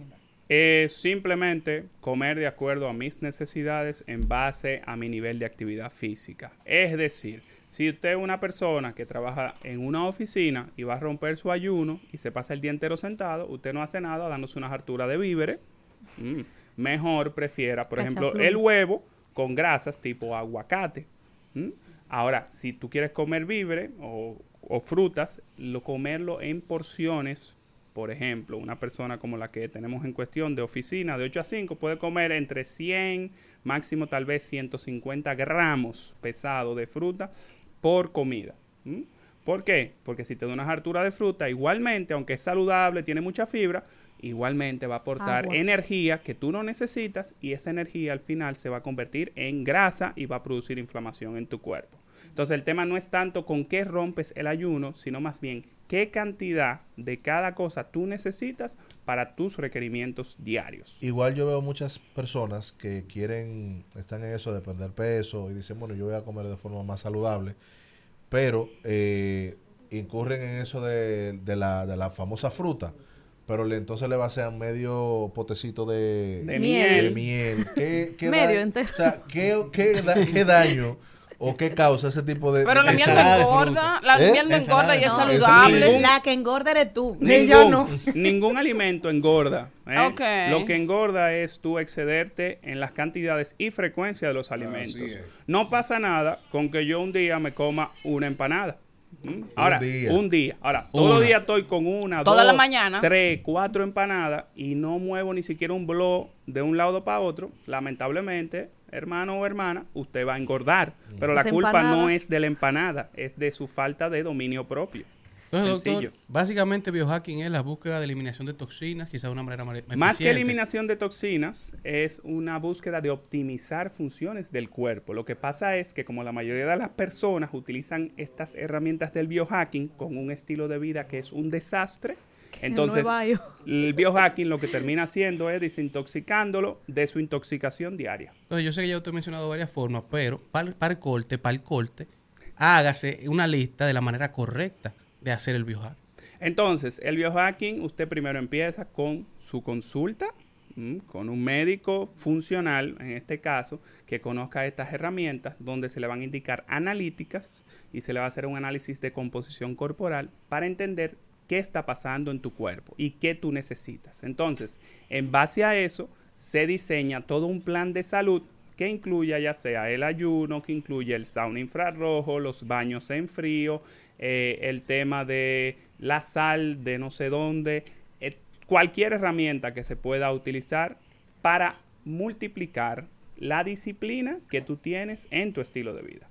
Es simplemente comer de acuerdo a mis necesidades en base a mi nivel de actividad física. Es decir, si usted es una persona que trabaja en una oficina y va a romper su ayuno y se pasa el día entero sentado, usted no hace nada dándose una hartura de víveres. Mm. Mejor prefiera, por ejemplo, el huevo con grasas tipo aguacate. ¿Mm? Ahora, si tú quieres comer víveres o, o frutas, lo comerlo en porciones. Por ejemplo, una persona como la que tenemos en cuestión de oficina, de ocho a cinco, puede comer entre cien, máximo tal vez ciento cincuenta gramos pesado de fruta por comida. ¿Mm? ¿Por qué? Porque si te da una hartura de fruta, igualmente, aunque es saludable, tiene mucha fibra, igualmente va a aportar Agua. energía que tú no necesitas y esa energía al final se va a convertir en grasa y va a producir inflamación en tu cuerpo. Entonces el tema no es tanto con qué rompes el ayuno, sino más bien qué cantidad de cada cosa tú necesitas para tus requerimientos diarios. Igual yo veo muchas personas que quieren, están en eso de perder peso y dicen, bueno, yo voy a comer de forma más saludable, pero eh, incurren en eso de, de, la, de la famosa fruta. Pero le, entonces le va a hacer medio potecito de, de miel. De miel. ¿Qué, qué medio da, entero. O sea, ¿qué, qué, da, qué daño o qué causa ese tipo de... Pero de la miel no engorda, la ¿Eh? miel no engorda y es No, saludable. ningún, la que engorda eres tú. Ningún, Ella no. ningún alimento engorda. ¿eh? Okay. Lo que engorda es tú excederte en las cantidades y frecuencia de los alimentos. No pasa nada con que yo un día me coma una empanada. ¿Mm? Ahora, un día. un día. Ahora, todos los días estoy con una, Toda dos, la mañana. tres, cuatro empanadas y no muevo ni siquiera un blog de un lado para otro. Lamentablemente, hermano o hermana, usted va a engordar. Pero Esas la culpa empanadas. no es de la empanada, es de su falta de dominio propio. Entonces, Sencillo. doctor, básicamente biohacking es la búsqueda de eliminación de toxinas, quizás de una manera más eficiente. Más que eliminación de toxinas, es una búsqueda de optimizar funciones del cuerpo. Lo que pasa es que como la mayoría de las personas utilizan estas herramientas del biohacking con un estilo de vida que es un desastre, entonces El, el biohacking lo que termina haciendo es desintoxicándolo de su intoxicación diaria. Entonces, yo sé que ya usted ha mencionado varias formas, pero para, para el corte, para el corte, hágase una lista de la manera correcta de hacer el biohacking. Entonces, el biohacking, usted primero empieza con su consulta, ¿m? con un médico funcional, en este caso, que conozca estas herramientas, donde se le van a indicar analíticas y se le va a hacer un análisis de composición corporal para entender qué está pasando en tu cuerpo y qué tú necesitas. Entonces, en base a eso, se diseña todo un plan de salud que incluya ya sea el ayuno, que incluye el sauna infrarrojo, los baños en frío, eh, el tema de la sal de no sé dónde, eh, cualquier herramienta que se pueda utilizar para multiplicar la disciplina que tú tienes en tu estilo de vida.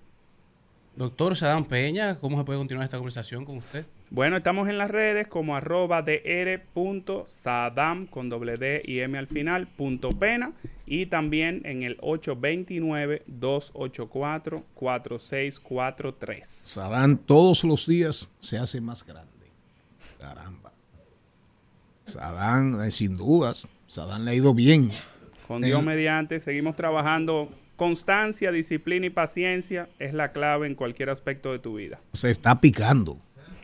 Doctor Sadam Peña, ¿cómo se puede continuar esta conversación con usted? Bueno, estamos en las redes como arroba dr.sadam con doble D y M al final, punto pena, y también en el ocho dos nueve, dos ocho cuatro, cuatro seis cuatro tres. Sadam todos los días se hace más grande. Caramba. Sadam, eh, sin dudas, Sadam le ha ido bien. Con Dios Eh, mediante, seguimos trabajando. Constancia, disciplina y paciencia es la clave en cualquier aspecto de tu vida. Se está picando.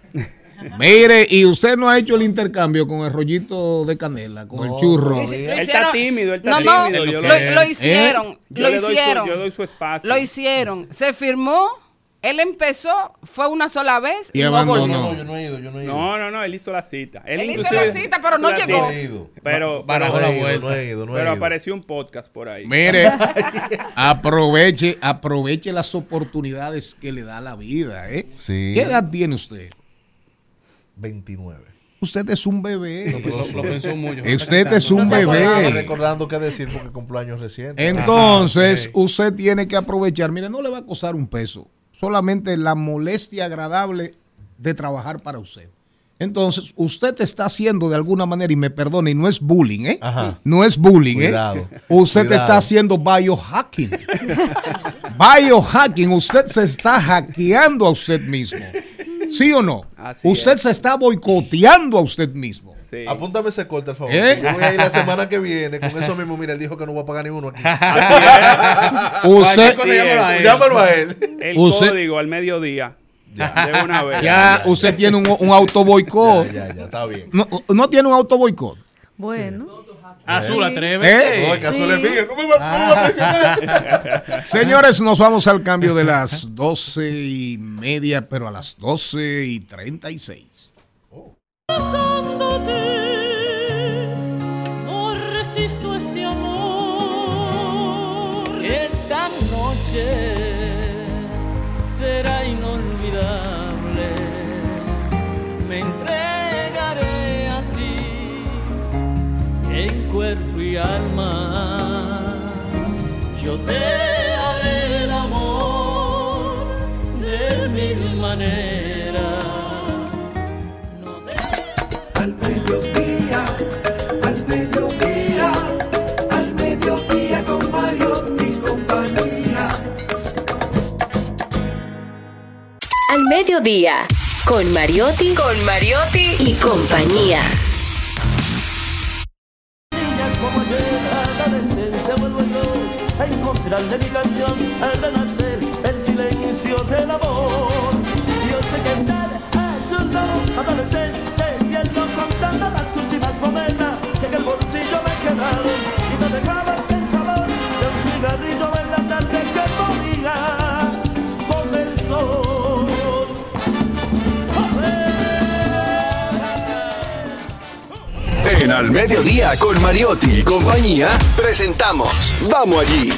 Mire, y usted no ha hecho el intercambio con el rollito de canela, con No, el churro. no, Lo Él está hicieron- tímido, él está No, no, tímido. lo, Yo lo lo- hicieron, yo lo le doy su- hicieron. yo doy su espacio. Lo hicieron. Se firmó, él empezó, fue una sola vez Y y, no abandonó. volvió. No, yo no he ido, yo no he ido. No, no, no, él hizo la cita. Él hizo inclusive- la cita, pero no hizo la llegó. No cita. he ido. Pero, Barajó pero, No la he ido, vuelta. no he ido, no he pero ido. apareció un podcast por ahí. Mire, aproveche, aproveche las oportunidades que le da la vida, ¿eh? Sí. ¿Qué edad tiene usted? veintinueve. Usted es un bebé. Lo, lo pensó mucho. Usted es un No se puede. Estaba bebé. recordando qué decir porque cumpleaños reciente. Entonces, Ajá, ok. usted tiene que aprovechar. Mire, no le va a costar un peso. Solamente la molestia agradable de trabajar para usted. Entonces, usted te está haciendo de alguna manera, y me perdone, y no es bullying, ¿eh? Ajá. No es bullying, Cuidado, ¿eh? Usted te cuidado. está haciendo biohacking. Biohacking, usted se está hackeando a usted mismo. ¿Sí o no? Así usted es. se está boicoteando a usted mismo. Sí. Apúntame ese corte, al favor. ¿Eh? que Yo voy a ir la semana que viene con eso mismo. Mira, él dijo que no va a pagar ni uno aquí. Usted, cosa llámalo a él. Llámalo a él. El Usted- código al mediodía. De una vez. ya, usted tiene un, un auto boicot. Ya, ya, ya, está bien. No, no tiene un auto boicot. Bueno. Azul, atrévete. ¿Eh? No, que Azul es mío. No me va a presionar. Señores, nos vamos al cambio de las doce y media, pero a las doce y treinta y seis. Oh. No resisto este amor. Esta noche será inolvidable. Me entregaré a ti en cuerpo y alma. Yo te haré el amor de mil maneras. No te... Al mediodía, al mediodía, al mediodía con Mario y compañía. Al mediodía, con Mariotti, con Mariotti y compañía. Como llega la adolescencia, vuelvo yo a encontrarle mi canción al renacer el silencio del amor. Yo sé que tal es un lobo adolescente y él no contando las últimas monedas que en el bolsillo me quedaron y me dejaban el sabor de un cigarrillo en la tarde que moría con el sol. En Al Mediodía con Mariotti y compañía presentamos Vamos Allí.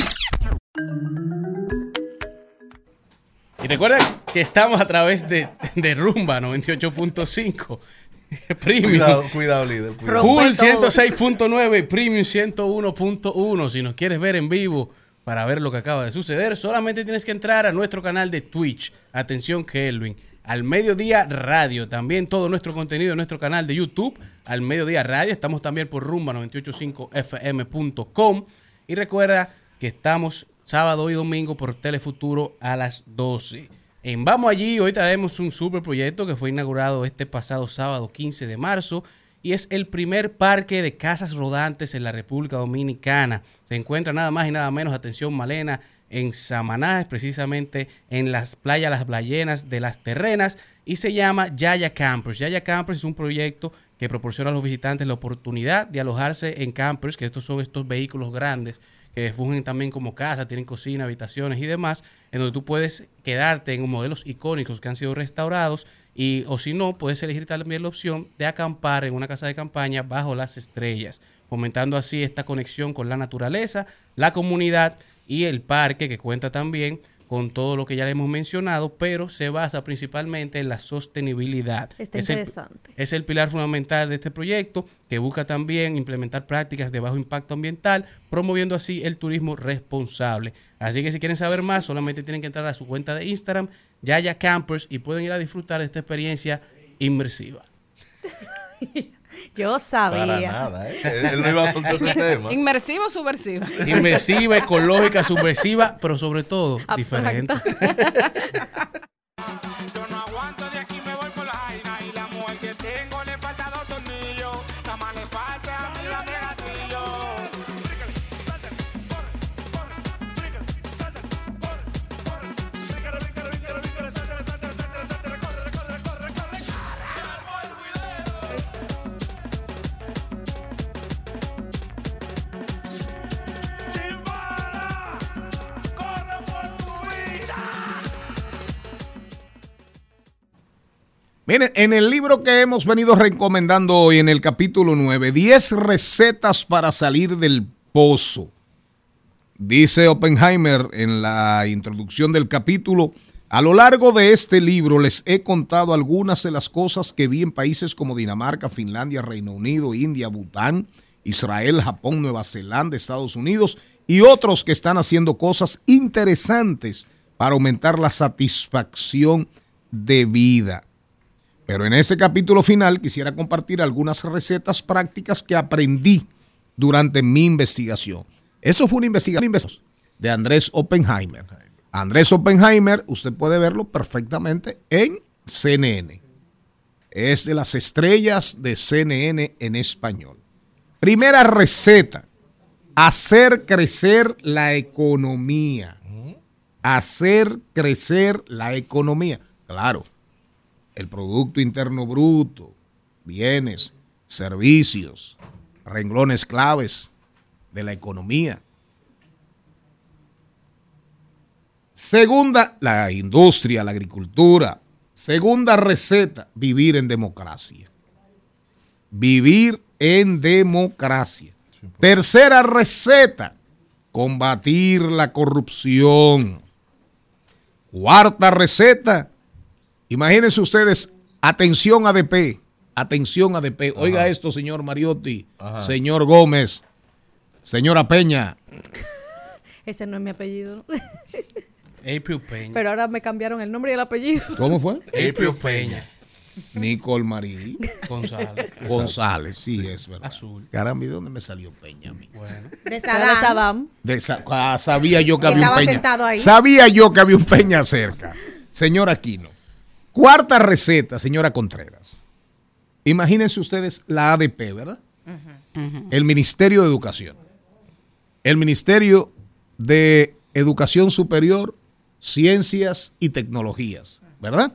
Y recuerden que estamos a través de, de Rumba noventa y ocho punto cinco, Premium. Cuidado, cuidado, líder. Cuidado. Full ciento seis punto nueve, Premium ciento uno punto uno. Si nos quieres ver en vivo para ver lo que acaba de suceder, solamente tienes que entrar a nuestro canal de Twitch. Atención, Kelvin. Al Mediodía Radio. También todo nuestro contenido en nuestro canal de YouTube, Al Mediodía Radio. Estamos también por rumba noventa y ocho punto cinco F M punto com. Y recuerda que estamos sábado y domingo por Telefuturo a las doce. En Vamos Allí, hoy traemos un super proyecto que fue inaugurado este pasado sábado quince de marzo y es el primer parque de casas rodantes en la República Dominicana. Se encuentra nada más y nada menos, atención Malena, en Samaná, precisamente en las playas Las Ballenas de Las Terrenas, y se llama Yaya Campers. Yaya Campers es un proyecto que proporciona a los visitantes la oportunidad de alojarse en campers, que estos son estos vehículos grandes que fungen también como casa, tienen cocina, habitaciones y demás, en donde tú puedes quedarte en modelos icónicos que han sido restaurados, y o si no, puedes elegir también la opción de acampar en una casa de campaña bajo las estrellas, fomentando así esta conexión con la naturaleza, la comunidad y el parque, que cuenta también con todo lo que ya le hemos mencionado, pero se basa principalmente en la sostenibilidad. Está es interesante. El, es el pilar fundamental de este proyecto, que busca también implementar prácticas de bajo impacto ambiental, promoviendo así el turismo responsable. Así que si quieren saber más, solamente tienen que entrar a su cuenta de Instagram, Yaya Campers, y pueden ir a disfrutar de esta experiencia inmersiva. Yo sabía. Para nada, ¿eh? Él no iba a soltar ese tema. ¿Inmersiva o subversiva? Inmersiva, ecológica, subversiva, pero sobre todo Abstracto. diferente. Yo no aguanto, de aquí me voy por la jaina y la mujer que tengo le falta dos tornillos, nada más le falta a mí la gatillo. Miren, en el libro que hemos venido recomendando hoy, en el capítulo nueve, diez recetas para salir del pozo. Dice Oppenheimer en la introducción del capítulo: a lo largo de este libro les he contado algunas de las cosas que vi en países como Dinamarca, Finlandia, Reino Unido, India, Bután, Israel, Japón, Nueva Zelanda, Estados Unidos y otros que están haciendo cosas interesantes para aumentar la satisfacción de vida. Pero en este capítulo final quisiera compartir algunas recetas prácticas que aprendí durante mi investigación. Eso fue una investigación de Andrés Oppenheimer. Andrés Oppenheimer, usted puede verlo perfectamente en C N N. Es de las estrellas de C N N en español. Primera receta: hacer crecer la economía. Hacer crecer la economía. Claro. El Producto Interno Bruto, bienes, servicios, renglones claves de la economía. Segunda, la industria, la agricultura. Segunda receta, vivir en democracia. Vivir en democracia. Tercera receta, combatir la corrupción. Cuarta receta, imagínense ustedes, atención A D P, atención A D P. Oiga Ajá. esto, señor Mariotti, Ajá. señor Gómez, señora Peña. Ese no es mi apellido, ¿no? April Peña. Pero ahora me cambiaron el nombre y el apellido. ¿Cómo fue? April Peña. Nicole Marí González. González, sí, es verdad. Azul. Caramba, ¿y dónde me salió Peña a mí? Bueno. De Saddam. De Saddam. De Sa- ah, sabía yo que había Estaba un Peña. sentado ahí. Sabía yo que había un Peña cerca. Señor Aquino. Cuarta receta, señora Contreras. Imagínense ustedes la A D P, ¿verdad? Uh-huh. Uh-huh. El Ministerio de Educación. El Ministerio de Educación Superior, Ciencias y Tecnologías, ¿verdad?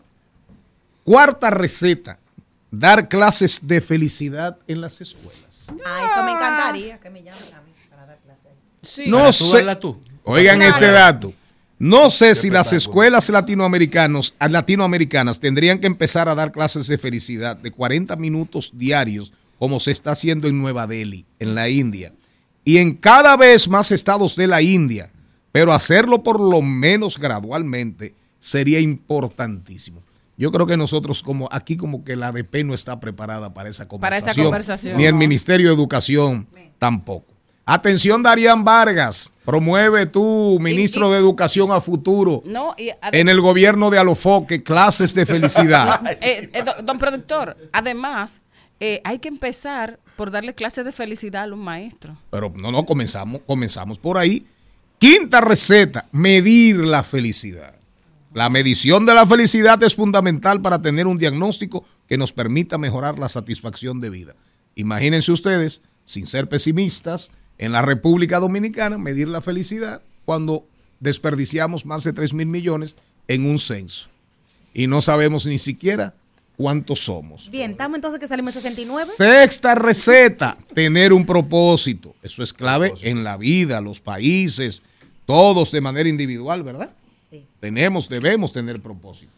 Cuarta receta, dar clases de felicidad en las escuelas. Ah, eso me encantaría que me llamen a mí para dar clases. Sí. No sé. Tú. Oigan claro. este dato. No sé si las escuelas latinoamericanos, latinoamericanas tendrían que empezar a dar clases de felicidad de cuarenta minutos diarios, como se está haciendo en Nueva Delhi, en la India, y en cada vez más estados de la India, pero hacerlo por lo menos gradualmente sería importantísimo. Yo creo que nosotros como aquí como que la A D P no está preparada para esa conversación. Para esa conversación. Ni el Ministerio de Educación tampoco. Atención, Darían Vargas, promueve tú, ministro y, y, de Educación a futuro, no, y en el gobierno de Alofoque, clases de felicidad. No, eh, eh, don, don productor, además, eh, hay que empezar por darle clases de felicidad a los maestros. Pero no, no, comenzamos, comenzamos por ahí. Quinta receta, medir la felicidad. La medición de la felicidad es fundamental para tener un diagnóstico que nos permita mejorar la satisfacción de vida. Imagínense ustedes, sin ser pesimistas, en la República Dominicana, medir la felicidad cuando desperdiciamos más de tres mil millones en un censo. Y no sabemos ni siquiera cuántos somos. Bien, estamos entonces que salimos sesenta y nueve. Sexta receta, tener un propósito. Eso es clave en la vida, los países, todos de manera individual, ¿verdad? Sí. Tenemos, debemos tener propósitos.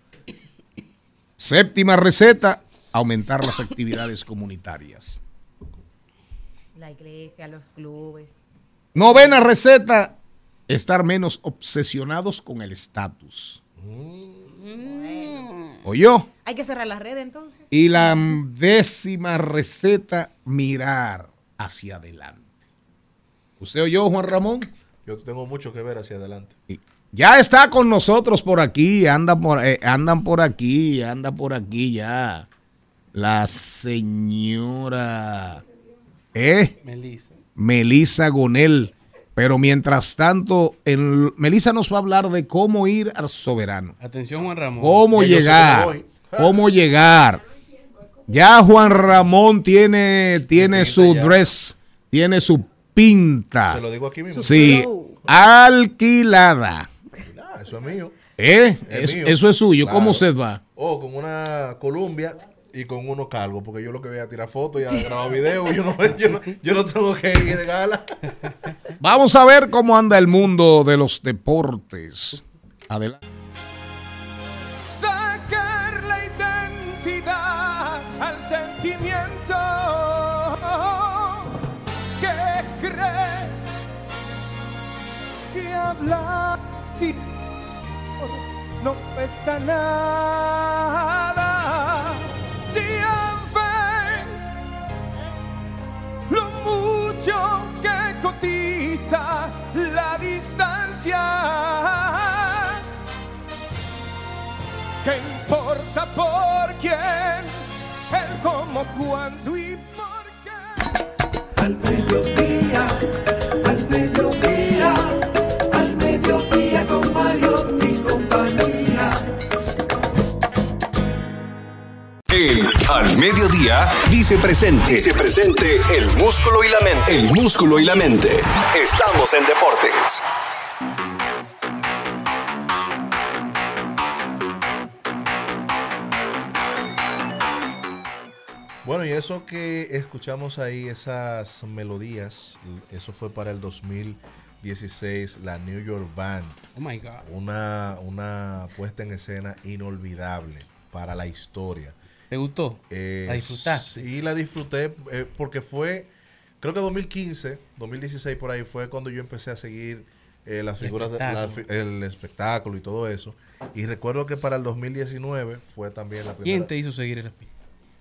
Séptima receta, aumentar las actividades comunitarias. La iglesia, los clubes. Novena receta, estar menos obsesionados con el estatus. Bueno. ¿Oyó? Hay que cerrar las redes entonces. Y la décima receta, mirar hacia adelante. ¿Usted oyó, Juan Ramón? Yo tengo mucho que ver hacia adelante. Ya está con nosotros por aquí, anda por, eh, andan por aquí, anda por aquí ya. La señora ¿eh? Melissa. Melissa Gonel. Pero mientras tanto, el, Melissa nos va a hablar de cómo ir al soberano. Atención, Juan Ramón. Cómo ya llegar. Cómo llegar. Ya Juan Ramón tiene, tiene su ya. dress, tiene su pinta. Se lo digo aquí mismo. Sí, alquilada. Ah, eso es mío. ¿Eh? Es es, mío. Eso es suyo. Claro. ¿Cómo se va? Oh, con una Columbia y con uno calvo, porque yo lo que voy a tirar fotos y a grabar videos, yo no, yo, no, yo no tengo que ir de gala. Vamos a ver cómo anda el mundo de los deportes. Adelante. Sacar la identidad al sentimiento que crees que hablar no cuesta nada. Si ves lo mucho que cotiza la distancia, ¿qué importa por quién? El cómo, cuándo y por qué. Al mediodía, al mediodía, al mediodía con Mario y compañía. El Al Mediodía dice presente. Dice presente el músculo y la mente. El músculo y la mente. Estamos en deportes. Bueno, y eso que escuchamos ahí, esas melodías, eso fue para el dos mil dieciséis, la New York Band. Oh my God. Una, una puesta en escena inolvidable para la historia. ¿Te gustó? Eh, ¿La disfrutaste? Sí, la disfruté eh, porque fue, creo que dos mil quince, dos mil dieciséis por ahí fue cuando yo empecé a seguir eh, las El figuras, de, la, espectáculo. el espectáculo y todo eso. Y recuerdo que para el dos mil diecinueve fue también la primera. ¿Quién te hizo seguir el espíritu?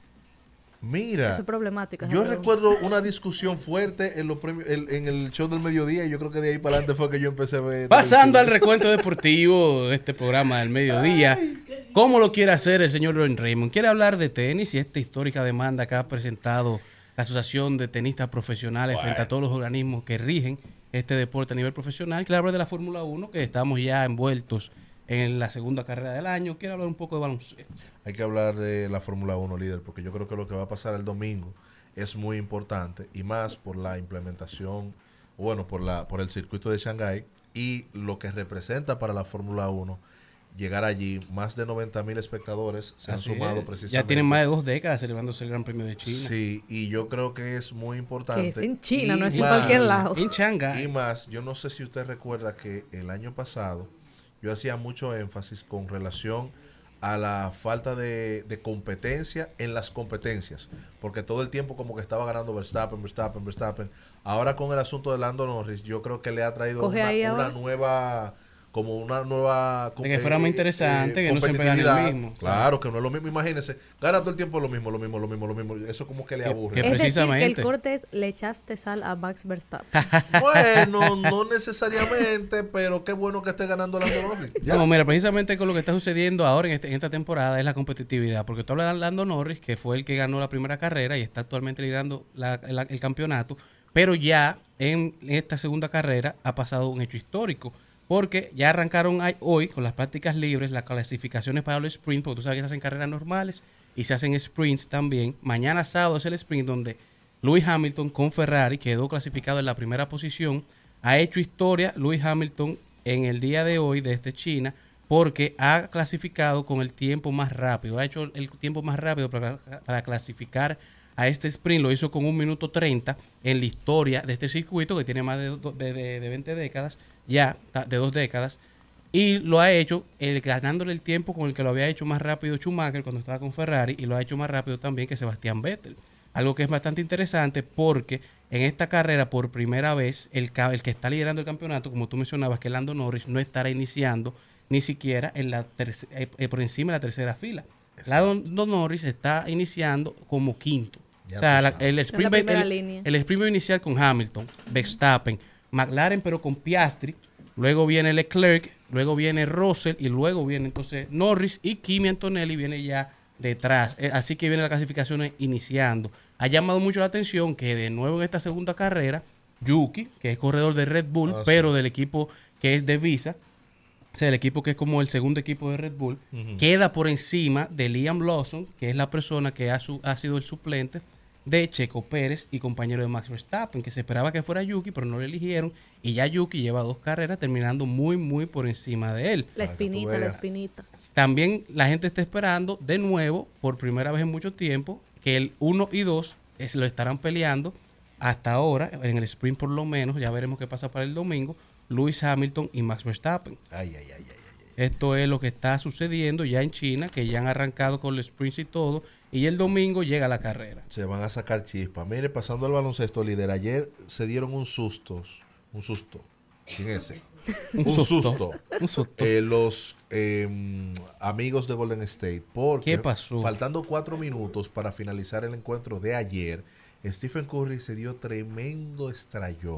Mira, Eso es problemática. yo esa pregunta. recuerdo una discusión fuerte en los premios, en, en el show del mediodía, y yo creo que de ahí para adelante fue que yo empecé a ver. Pasando al recuento deportivo de este programa del mediodía, ¿cómo lo quiere hacer el señor Ron Raymond? ¿Quiere hablar de tenis y esta histórica demanda que ha presentado la Asociación de Tenistas Profesionales Bueno. frente a todos los organismos que rigen este deporte a nivel profesional? Quiere hablar de la Fórmula uno, que estamos ya envueltos en la segunda carrera del año. Quiere hablar un poco de baloncesto. Hay que hablar de la Fórmula uno, líder, porque yo creo que lo que va a pasar el domingo es muy importante, y más por la implementación, bueno, por la por el circuito de Shanghái y lo que representa para la Fórmula uno llegar allí. Más de noventa mil espectadores se Así han sumado es. precisamente. Ya tienen más de dos décadas celebrándose el Gran Premio de China. Sí, y yo creo que es muy importante. Que es en China, Y no es en más- cualquier lado. En Shanghái. Y más, yo no sé si usted recuerda que el año pasado yo hacía mucho énfasis con relación a la falta de, de competencia en las competencias, porque todo el tiempo como que estaba ganando Verstappen, Verstappen, Verstappen. Ahora con el asunto de Lando Norris, yo creo que le ha traído Coge una, ahí una ahora. nueva, como una nueva De que fuera más interesante, que no siempre gane el competitividad. mismo. Claro, que no es lo mismo. Imagínese, gana todo el tiempo lo mismo, lo mismo, lo mismo, lo mismo. Eso como que le Que- aburre. que Es decir, que el precisamente. corte es le echaste sal a Max Verstappen. Bueno, no necesariamente, pero qué bueno que esté ganando Lando Norris. Ya. No, mira, precisamente con lo que está sucediendo ahora en, este- en esta temporada es la competitividad, porque tú hablas de Lando Norris, que fue el que ganó la primera carrera y está actualmente liderando la- la- el campeonato, pero ya en esta segunda carrera ha pasado un hecho histórico, porque ya arrancaron ahí- hoy con las prácticas libres las clasificaciones para los sprints, porque tú sabes que se hacen carreras normales y se hacen sprints también. Mañana sábado es el sprint donde Lewis Hamilton con Ferrari quedó clasificado en la primera posición. Ha hecho historia Lewis Hamilton en el día de hoy desde China, porque ha clasificado con el tiempo más rápido. Ha hecho el tiempo más rápido para, para clasificar a este sprint. Lo hizo con un minuto treinta en la historia de este circuito, que tiene más de, do- de, de- de veinte décadas, ya ta- de dos décadas. Y lo ha hecho el, ganándole el tiempo con el que lo había hecho más rápido Schumacher cuando estaba con Ferrari, y lo ha hecho más rápido también que Sebastián Vettel. Algo que es bastante interesante, porque en esta carrera, por primera vez, el, ca- el que está liderando el campeonato, como tú mencionabas, que Lando Norris, no estará iniciando ni siquiera en la terce- eh, eh, por encima de la tercera fila. Lando Norris está iniciando como quinto. Ya O sea, tú la- sabes. el, En sprint, la primera el, línea. el sprint va a iniciar con Hamilton, Verstappen, McLaren, pero con Piastri. Luego viene Leclerc, luego viene Russell, y luego viene entonces Norris, y Kimi Antonelli viene ya detrás. Eh, Así que viene la clasificación iniciando. Ha llamado mucho la atención que de nuevo en esta segunda carrera, Yuki, que es corredor de Red Bull, Ah, sí. pero del equipo que es de Visa, o sea, el equipo que es como el segundo equipo de Red Bull, Ujú. queda por encima de Liam Lawson, que es la persona que ha, su- ha sido el suplente de Checo Pérez y compañero de Max Verstappen, que se esperaba que fuera Yuki, pero no lo eligieron, y ya Yuki lleva dos carreras terminando muy, muy por encima de él. La espinita, la veas. espinita. También la gente está esperando de nuevo, por primera vez en mucho tiempo, que el uno y dos es, lo estarán peleando hasta ahora, en el sprint por lo menos, ya veremos qué pasa para el domingo, Lewis Hamilton y Max Verstappen. Ay, ay, ay, ay, ay. Esto es lo que está sucediendo ya en China, que ya han arrancado con los sprints y todo, y el domingo llega la carrera. Se van a sacar chispas. Mire, pasando al baloncesto, líder, ayer se dieron un susto, un susto, sin ese, Un un susto, susto, un susto. eh, los eh, amigos de Golden State, porque ¿Qué pasó? faltando cuatro minutos para finalizar el encuentro de ayer, Stephen Curry se dio tremendo estrellón,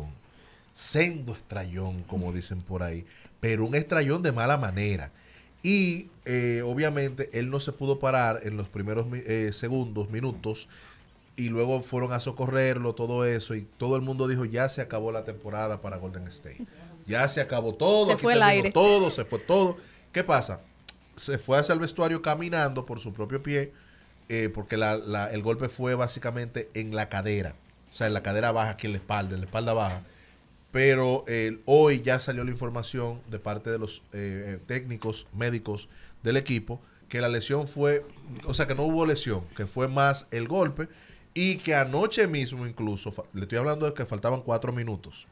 sendo estrellón, como dicen por ahí, pero un estrellón de mala manera. Y eh, obviamente él no se pudo parar en los primeros mi- eh, segundos, minutos, y luego fueron a socorrerlo, todo eso, y todo el mundo dijo, ya se acabó la temporada para Golden State. Ya se acabó todo, Se aquí fue el terminó aire. todo, se fue todo. ¿Qué pasa? Se fue hacia el vestuario caminando por su propio pie, eh, porque la- la- el golpe fue básicamente en la cadera, o sea, en la cadera baja, aquí en la espalda, en la espalda baja. Pero eh, hoy ya salió la información de parte de los eh, técnicos médicos del equipo que la lesión fue, o sea, que no hubo lesión, que fue más el golpe, y que anoche mismo incluso, le estoy hablando de que faltaban cuatro minutos,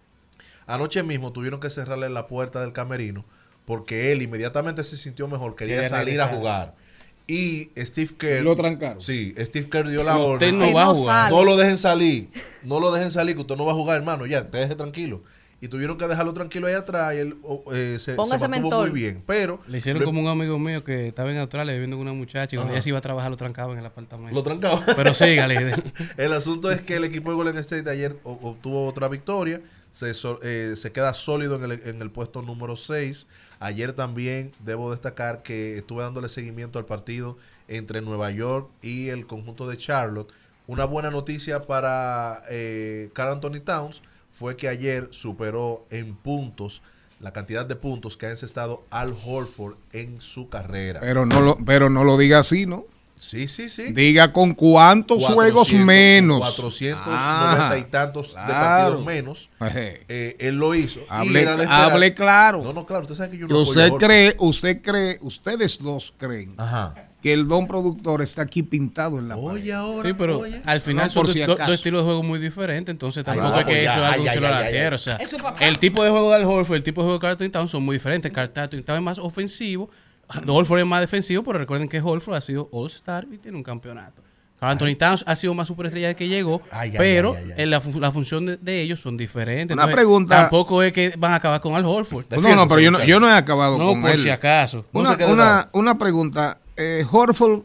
anoche mismo tuvieron que cerrarle la puerta del camerino porque él inmediatamente se sintió mejor, quería Quería salir regresar. a jugar. Y Steve Kerr... Lo trancaron. Sí, Steve Kerr dio la Usted orden. no va a jugar. No lo dejen salir. No lo dejen salir, que usted no va a jugar, hermano. Ya, te deje tranquilo. Y tuvieron que dejarlo tranquilo ahí atrás y él oh, eh, se, se Póngase mantuvo mentol. muy bien. Pero... Le hicieron lo- como un amigo mío que estaba en Australia viviendo con una muchacha y cuando Ajá. ella se iba a trabajar lo trancaban en el apartamento. Lo trancaba. Pero sígale. El asunto es que el equipo de Golden State ayer o- obtuvo otra victoria. Se, so- eh, se queda sólido en el, en el puesto número seis. Ayer también debo destacar que estuve dándole seguimiento al partido entre Nueva York y el conjunto de Charlotte. Una buena noticia para eh, Karl Anthony Towns fue que ayer superó en puntos la cantidad de puntos que ha encestado Al Horford en su carrera. Pero no lo, pero no lo diga así, ¿no? Sí, sí, sí. Diga con cuántos juegos cuatrocientos, menos. cuatrocientos noventa Ah, y tantos de claro. partidos menos. Eje. Eh, él lo hizo. y Hable, era de esperar. hable claro. No, no, claro. Usted sabe que yo Que no apoyo usted a Horford. cree, usted cree, ustedes dos creen Ajá. que el don productor está aquí pintado en la Oye, ahora. Sí, pero oye. al final No, son por dos, si dos- acaso. dos estilos de juego muy diferentes, entonces Ay, tampoco no, es que pues eso ya, es algo ay, un ay, cielo a ay, la ay, tierra. ay. O sea, Es su papá. el tipo de juego de Al Horford, el tipo de juego de Karl Anthony Towns son muy diferentes. Karl Anthony Towns es más ofensivo, Horford es más defensivo, pero recuerden que Horford ha sido All-Star y tiene un campeonato. Karl Anthony Towns ha sido más superestrella de que llegó, Ay, ay, pero ay, ay, ay. en la, fu- la función de, de ellos son diferentes. Una Entonces, pregunta- Tampoco es que van a acabar con Al Horford. No, no, pero yo no, yo no he acabado No, con por él. si acaso. No Una, se quede una, nada. una pregunta. Eh, Horford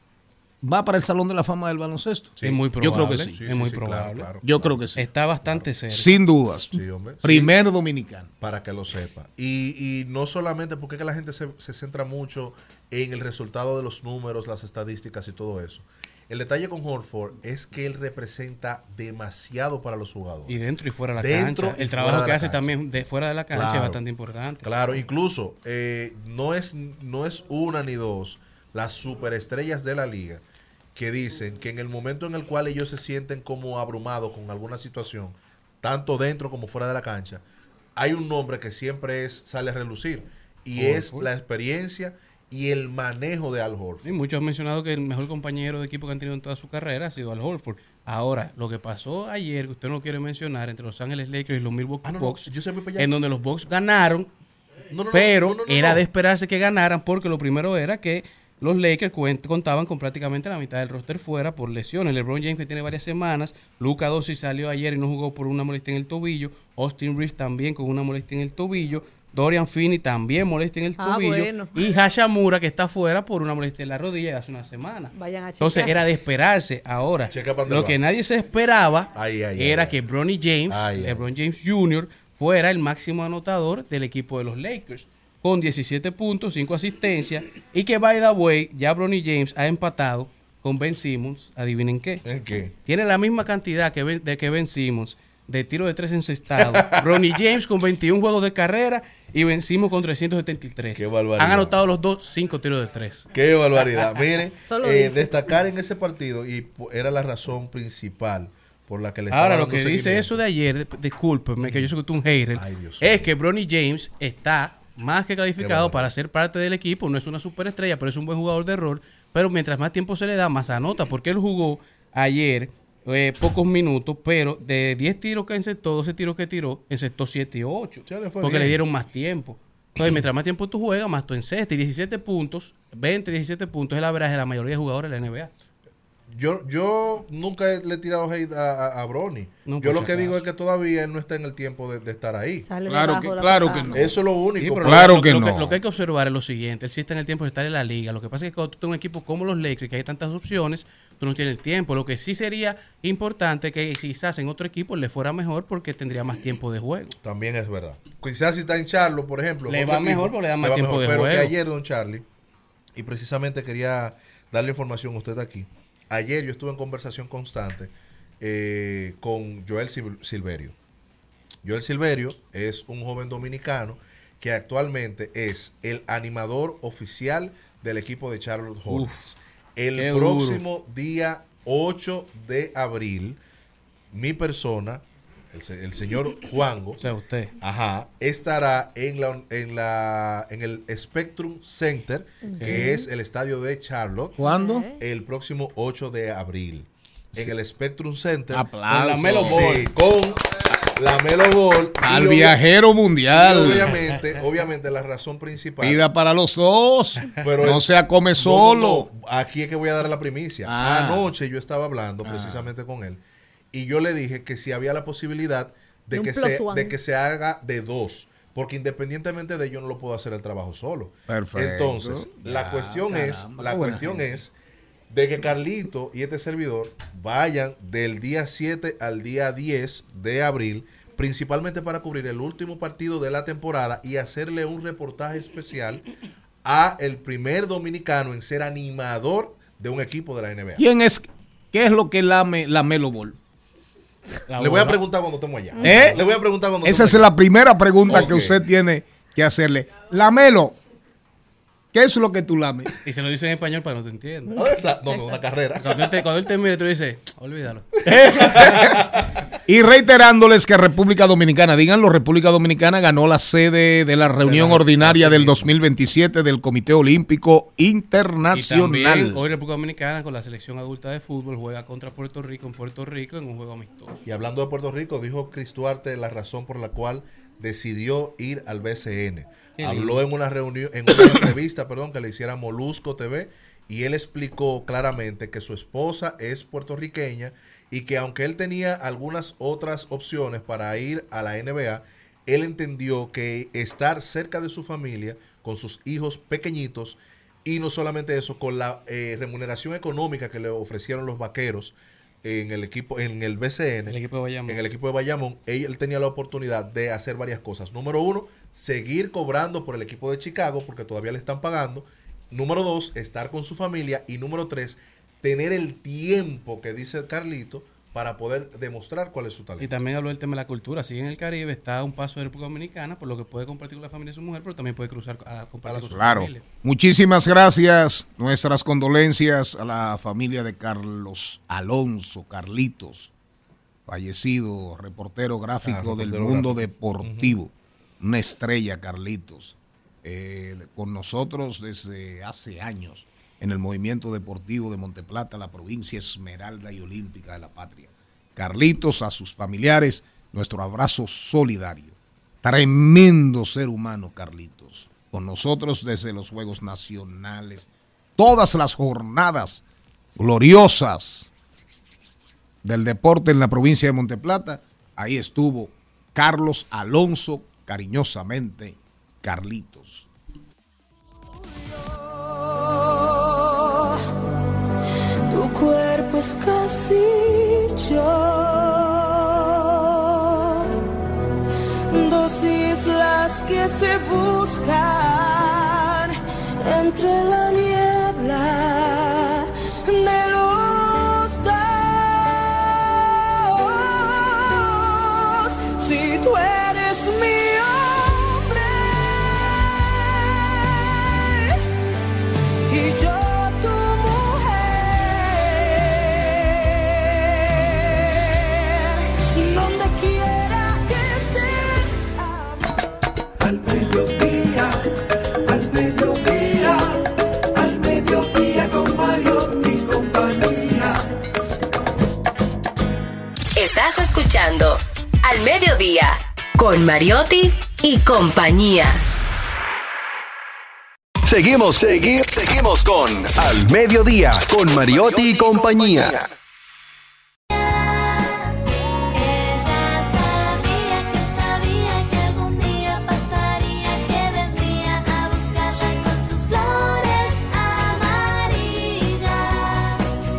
va para el Salón de la Fama del Baloncesto. Es muy probable. Yo creo que sí. Sí, es sí, muy sí, probable. claro, claro. Yo creo que sí. Está bastante serio. Sin dudas. Sí, hombre. Primer dominicano. Para que lo sepa. Y, y no solamente porque es que la gente se, se centra mucho en el resultado de los números, las estadísticas y todo eso. El detalle con Horford es que él representa demasiado para los jugadores. Y dentro y fuera de la Dentro cancha. y El fuera trabajo de que la hace cancha. también de fuera de la cancha Claro. es bastante importante. Claro, incluso eh, no, es, no es una ni dos las superestrellas de la liga que dicen que en el momento en el cual ellos se sienten como abrumados con alguna situación, tanto dentro como fuera de la cancha, hay un nombre que siempre es, sale a relucir y Horford. es la experiencia y el manejo de Al Horford. Y muchos han mencionado que el mejor compañero de equipo que han tenido en toda su carrera ha sido Al Horford. Ahora, lo que pasó ayer, que usted no quiere mencionar, entre Los Ángeles Lakers y los Milwaukee Ah, no, no, Bucks, yo sé muy para allá. en donde los Bucks ganaron, No, no, no, pero no, no, no, era no. de esperarse que ganaran, porque lo primero era que los Lakers cuen- contaban con prácticamente la mitad del roster fuera por lesiones. LeBron James, que tiene varias semanas, Luka Doncic salió ayer y no jugó por una molestia en el tobillo, Austin Reeves también con una molestia en el tobillo, Dorian Finney también molestia en el Ah, tobillo, bueno. y Hashimura, que está fuera por una molestia en la rodilla de hace una semana. Vayan a Entonces chequearse. era de esperarse. Ahora, Checa pa' dónde lo va. que nadie se esperaba Ay, ay, era ay, que ay. Bronny James, Ay, ay. LeBron James junior, fuera el máximo anotador del equipo de los Lakers, con diecisiete puntos, cinco asistencias, y que, by the way, ya Bronny James ha empatado con Ben Simmons. ¿Adivinen qué? ¿En qué? Tiene la misma cantidad que Ben- de que Ben Simmons de tiro de tres encestados. Bronny James con veintiún juegos de carrera y Ben Simmons con trescientos setenta y tres. Qué barbaridad. Han anotado los dos cinco tiros de tres. Qué barbaridad. Miren, Solo eh, dice. destacar en ese partido y po- era la razón principal por la que le Ahora, estaba lo dando que dice seguimiento. eso de ayer, de- discúlpeme, que yo soy que tú un hater, Ay, Dios es mío. que Bronny James está más que Qué calificado bueno. para ser parte del equipo. No es una superestrella, pero es un buen jugador de rol. Pero mientras más tiempo se le da, más anota, porque él jugó ayer eh, pocos minutos, pero de diez tiros que encestó, doce tiros que tiró, encestó siete y ocho, Ya le fue porque bien. le dieron más tiempo. Entonces, mientras más tiempo tú juegas, más tú encestas. Y diecisiete puntos, veinte, diecisiete puntos es la verdad de la mayoría de jugadores de la N B A. Yo, yo nunca le he tirado hate a, a, a Bronny. No, yo por lo si que digo es acaso. que todavía él no está en el tiempo de, de estar ahí. Sale Claro debajo que- la claro patada. que no. Eso es lo único. Sí, pero Claro lo, que lo no. Lo que hay que observar es lo siguiente. Él sí está en el tiempo de estar en la liga. Lo que pasa es que cuando tú tienes un equipo como los Lakers, que hay tantas opciones, tú no tienes el tiempo. Lo que sí sería importante que quizás en otro equipo le fuera mejor porque tendría más tiempo de juego. También es verdad. Quizás si está en Charlo, por ejemplo. Le otro va mejor porque le da más va tiempo de Pero juego. que ayer, don Charlie, y precisamente quería darle información a usted aquí. Ayer yo estuve en conversación constante eh, con Joel Sil- Silverio. Joel Silverio es un joven dominicano que actualmente es el animador oficial del equipo de Charlotte Hornets. El qué próximo día ocho de abril, mi persona, el, se- el señor Juango, O sea, usted. ajá, estará en la en la en el Spectrum Center, Ok. que es el estadio de Charlotte. ¿Cuándo? El próximo ocho de abril. En el Spectrum Center. Aplausos. Con la Melo Ball. Sí, con la Melo Ball. Al Y obvia- viajero mundial. y obviamente, obviamente la razón principal. Pida para los dos. Pero no el- sea come no, solo. no, no. Aquí es que voy a dar la primicia. Ah. Anoche yo estaba hablando Ah. precisamente con él y yo le dije que si había la posibilidad de, De un que, plus se, one. de que se haga de dos, porque independientemente de ello no lo puedo hacer el trabajo solo. Perfecto. Entonces, la Ya, cuestión es, caramba, la qué buena cuestión gente. es de que Carlito y este servidor vayan del día siete al día diez de abril, principalmente para cubrir el último partido de la temporada y hacerle un reportaje especial a el primer dominicano en ser animador de un equipo de la N B A. ¿Quién es? ¿Qué es lo que lame la Melo Ball? Le voy a preguntar cuando estemos allá. ¿Eh? Le voy a preguntar cuando Esa es estemos la primera pregunta Ok. que usted tiene que hacerle. La Melo, ¿qué es lo que tú lames? Y se lo dice en español para que no te entienda. No, esa- no, no, una carrera. Cuando él te, cuando él te mire, tú le dices, olvídalo. Y reiterándoles que República Dominicana, díganlo, República Dominicana ganó la sede de la reunión la- ordinaria así del mismo. dos mil veintisiete del Comité Olímpico Y Internacional. también hoy República Dominicana con la selección adulta de fútbol juega contra Puerto Rico en Puerto Rico en un juego amistoso. Y hablando de Puerto Rico, dijo Chris Duarte la razón por la cual decidió ir al B C N. Qué Habló lindo. en una reunión, en una entrevista, perdón, que le hiciera Molusco T V, y él explicó claramente que su esposa es puertorriqueña y que aunque él tenía algunas otras opciones para ir a la N B A, él entendió que estar cerca de su familia, con sus hijos pequeñitos, y no solamente eso, con la eh, remuneración económica que le ofrecieron los vaqueros en el equipo, en el B C N, El equipo de Bayamón. en el equipo de Bayamón, él, él tenía la oportunidad de hacer varias cosas. Número uno, seguir cobrando por el equipo de Chicago, porque todavía le están pagando. Número dos, estar con su familia. Y número tres, tener el tiempo que dice Carlito para poder demostrar cuál es su talento. Y también habló del tema de la cultura. Sigue en el Caribe, está a un paso de República Dominicana, por lo que puede compartir con la familia de su mujer, pero también puede cruzar a compartir con su Claro. familia. Muchísimas gracias. Nuestras condolencias a la familia de Carlos Alonso, Carlitos, fallecido, reportero gráfico Ah, del reportero mundo gráfico. deportivo. Una estrella, Carlitos. Eh, con nosotros desde hace años en el movimiento deportivo de Monteplata, la provincia esmeralda y olímpica de la patria. Carlitos, a sus familiares, nuestro abrazo solidario. Tremendo ser humano, Carlitos. Con nosotros desde los Juegos Nacionales, todas las jornadas gloriosas del deporte en la provincia de Monteplata, ahí estuvo Carlos Alonso, cariñosamente Carlitos. Tu cuerpo es casi yo. Dos islas que se buscan entre la niebla de los dos. Si tú eres mi hombre y yo tu mujer, donde quiera que estés. Al mediodía, al mediodía, al mediodía con Mariotti y compañía. Estás escuchando Al Mediodía con Mariotti y compañía. Seguimos, seguimos, seguimos con Al Mediodía, con Mariotti y compañía. Ella sabía que sabía que algún día pasaría, que vendría a buscarla con sus flores amarillas.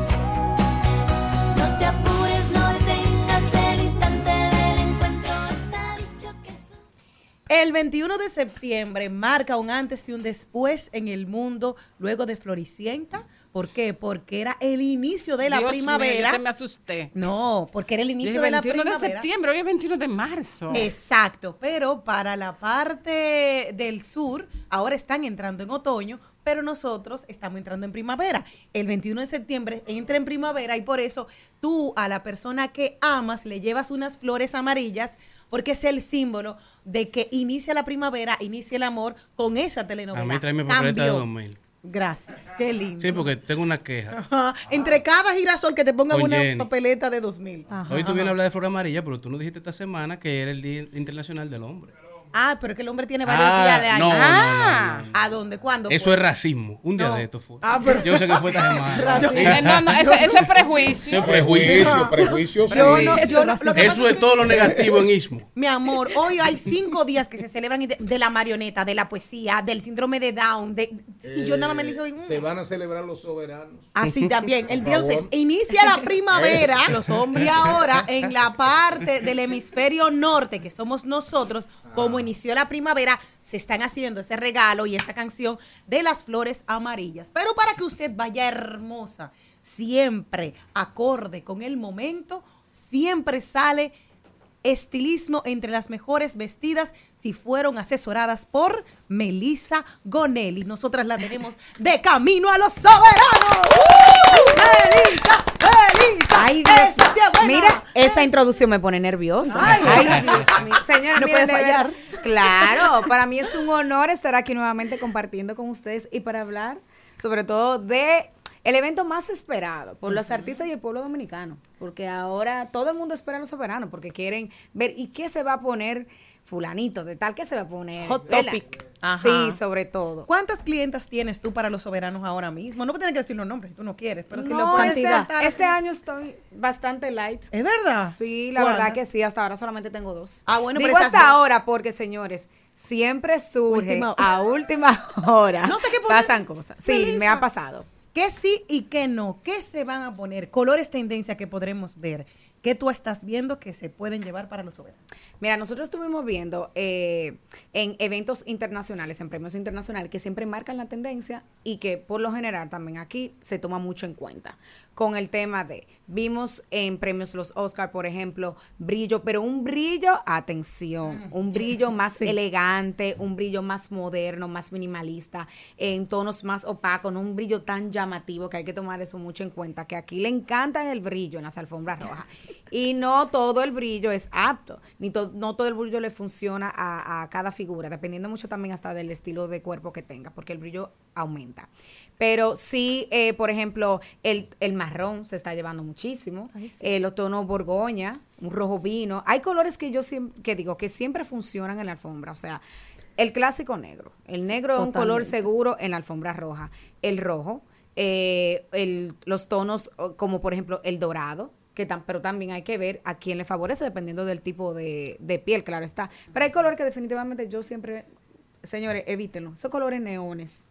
No te apures, no detengas el instante del encuentro, está dicho que El veintiuno de septiembre marca un antes y un después en el mundo luego de Floricienta. ¿Por qué? Porque era el inicio de la Dios mío, primavera. yo te me asusté. No, porque era el inicio Dije de la veintiuno primavera. de septiembre, hoy es veintiuno de marzo. Exacto, pero para la parte del sur, ahora están entrando en otoño pero nosotros estamos entrando en primavera. El veintiuno de septiembre entra en primavera y por eso tú a la persona que amas le llevas unas flores amarillas porque es el símbolo de que inicia la primavera, inicia el amor con esa telenovela. A mí tráeme papeleta de Cambio. dos mil. Gracias, qué lindo. Sí, porque tengo una queja. Ajá. Entre cada girasol que te pongan Oye, una Jenny. papeleta de dos mil. Hoy tú vienes a hablar de flor amarilla, pero tú nos dijiste esta semana que era el Día Internacional del Hombre. Ah, pero es que el hombre tiene varios Ah, días al año. no, no, ah, no, no, no. ¿a dónde? ¿Cuándo? Eso fue? es racismo. Un día No. de esto fue. Ah, pero- Yo sé que fue esta semana. Racismo. No, no, eso- eso es prejuicio. Eso es prejuicio, prejuicio. Yo no- yo no- lo que Eso pasa es todo lo negativo en Istmo. Mi amor, hoy hay cinco días que se celebran de, de la marioneta, de la poesía, del síndrome de Down. De, y yo nada me elijo. mm, Se van a celebrar los soberanos. Así también. El Por día favor. seis inicia la primavera. Los hombres. Y ahora en la parte del hemisferio norte, que somos nosotros, como inició la primavera, se están haciendo ese regalo y esa canción de las flores amarillas. Pero para que usted vaya hermosa, siempre acorde con el momento, siempre sale estilismo entre las mejores vestidas si fueron asesoradas por Melissa Gonelli. Nosotras la tenemos de camino a los soberanos. ¡Melissa! ¡Melissa! Ay, Dios ¡Esa sí es buena! Mira, esa introducción me pone nerviosa. Ay, Ay, Dios mío. Señores, No miren, puede de fallar. verdad, claro, para mí es un honor estar aquí nuevamente compartiendo con ustedes y para hablar sobre todo de el evento más esperado por los artistas y el pueblo dominicano, porque ahora todo el mundo espera a los soberanos porque quieren ver y qué se va a poner fulanito, de tal que se va a poner. Hot ¿verdad? topic. Sí, sobre todo. ¿Cuántas clientas tienes tú para los soberanos ahora mismo? No tienes que decir los nombres si tú no quieres, pero si No, lo puedes este, tratar este así. año estoy bastante light. ¿Es verdad? Sí, la ¿Cuántas? verdad que sí, hasta ahora solamente tengo dos. Ah, bueno, Digo pero esas hasta dos- ahora porque, señores, siempre surge Última- a última hora. No sé qué poner. Pasan cosas. Sí, Melissa. me ha pasado. ¿Qué sí y qué no? ¿Qué se van a poner? Colores tendencia que podremos ver. ¿Qué tú estás viendo que se pueden llevar para los soberanos? Mira, nosotros estuvimos viendo eh, en eventos internacionales, en premios internacionales, que siempre marcan la tendencia y que por lo general también aquí se toma mucho en cuenta. Con el tema de, vimos en premios los Oscar, por ejemplo, brillo, pero un brillo, atención, un brillo más Sí. elegante, un brillo más moderno, más minimalista, en tonos más opacos, no un brillo tan llamativo que hay que tomar eso mucho en cuenta, que aquí le encantan el brillo en las alfombras rojas. Y no todo el brillo es apto, ni to- no todo el brillo le funciona a, a cada figura, dependiendo mucho también hasta del estilo de cuerpo que tenga, porque el brillo aumenta. Pero sí, eh, por ejemplo, el, el marrón se está llevando muchísimo, Ay, sí. eh, los tonos borgoña, un rojo vino. Hay colores que yo siempre, que digo que siempre funcionan en la alfombra, o sea, el clásico negro. El negro es un color totalmente. seguro en la alfombra roja. El rojo, eh, el, los tonos oh, como por ejemplo el dorado, que tam- pero también hay que ver a quién le favorece dependiendo del tipo de, de piel, claro está. Pero hay colores que definitivamente yo siempre, señores, evítenlo. Esos colores neones.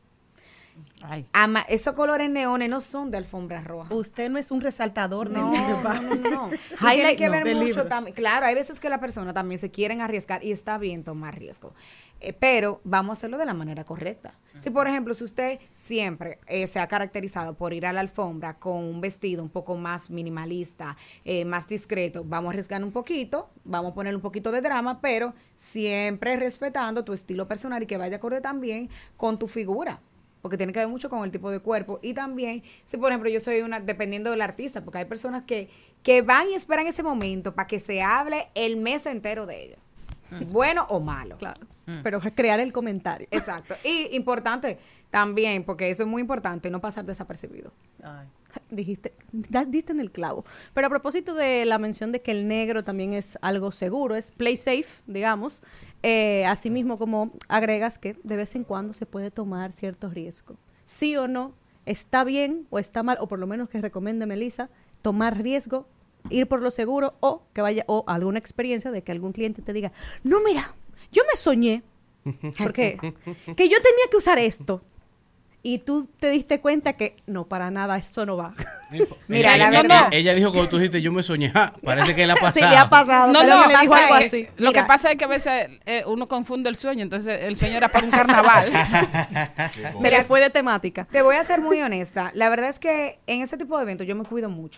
Ama, esos colores neones no son de alfombra roja. Usted no es un resaltador No, de no, no, no. Y Highlight tiene que no, ver de mucho libros. también. Claro, hay veces que la persona también se quieren arriesgar y está bien tomar riesgo. Eh, pero vamos a hacerlo de la manera correcta. Si, por ejemplo, si usted siempre eh, se ha caracterizado por ir a la alfombra con un vestido un poco más minimalista, eh, más discreto, vamos a arriesgar un poquito, vamos a poner un poquito de drama, pero siempre respetando tu estilo personal y que vaya acorde también con tu figura. Porque tiene que ver mucho con el tipo de cuerpo. Y también, si por ejemplo yo soy una, dependiendo del artista, porque hay personas que, que van y esperan ese momento para que se hable el mes entero de ella. Bueno o malo. Claro. Pero crear el comentario. Exacto. Y importante también, porque eso es muy importante, no pasar desapercibido. Dijiste, da- diste en el clavo. Pero a propósito de la mención de que el negro también es algo seguro, es play safe, digamos, eh, asimismo como agregas que de vez en cuando se puede tomar ciertos riesgos. Sí o no, está bien o está mal, o por lo menos que recomiende Melissa, tomar riesgo, ir por lo seguro o que vaya, o alguna experiencia de que algún cliente te diga, no, mira, yo me soñé, porque que yo tenía que usar esto. Y tú te diste cuenta que no, para nada, eso no va. Mira, ella, la ella- verdad. ella dijo cuando tú dijiste yo me soñé, ah, parece que le ha pasado. Sí, le ha pasado. No, pero no, me dijo pasa algo es- así. lo Mira. que pasa es que a veces eh, uno confunde el sueño, entonces el sueño era para un carnaval. Se le fue de temática. Te voy a ser muy honesta. La verdad es que en ese tipo de eventos yo me cuido mucho.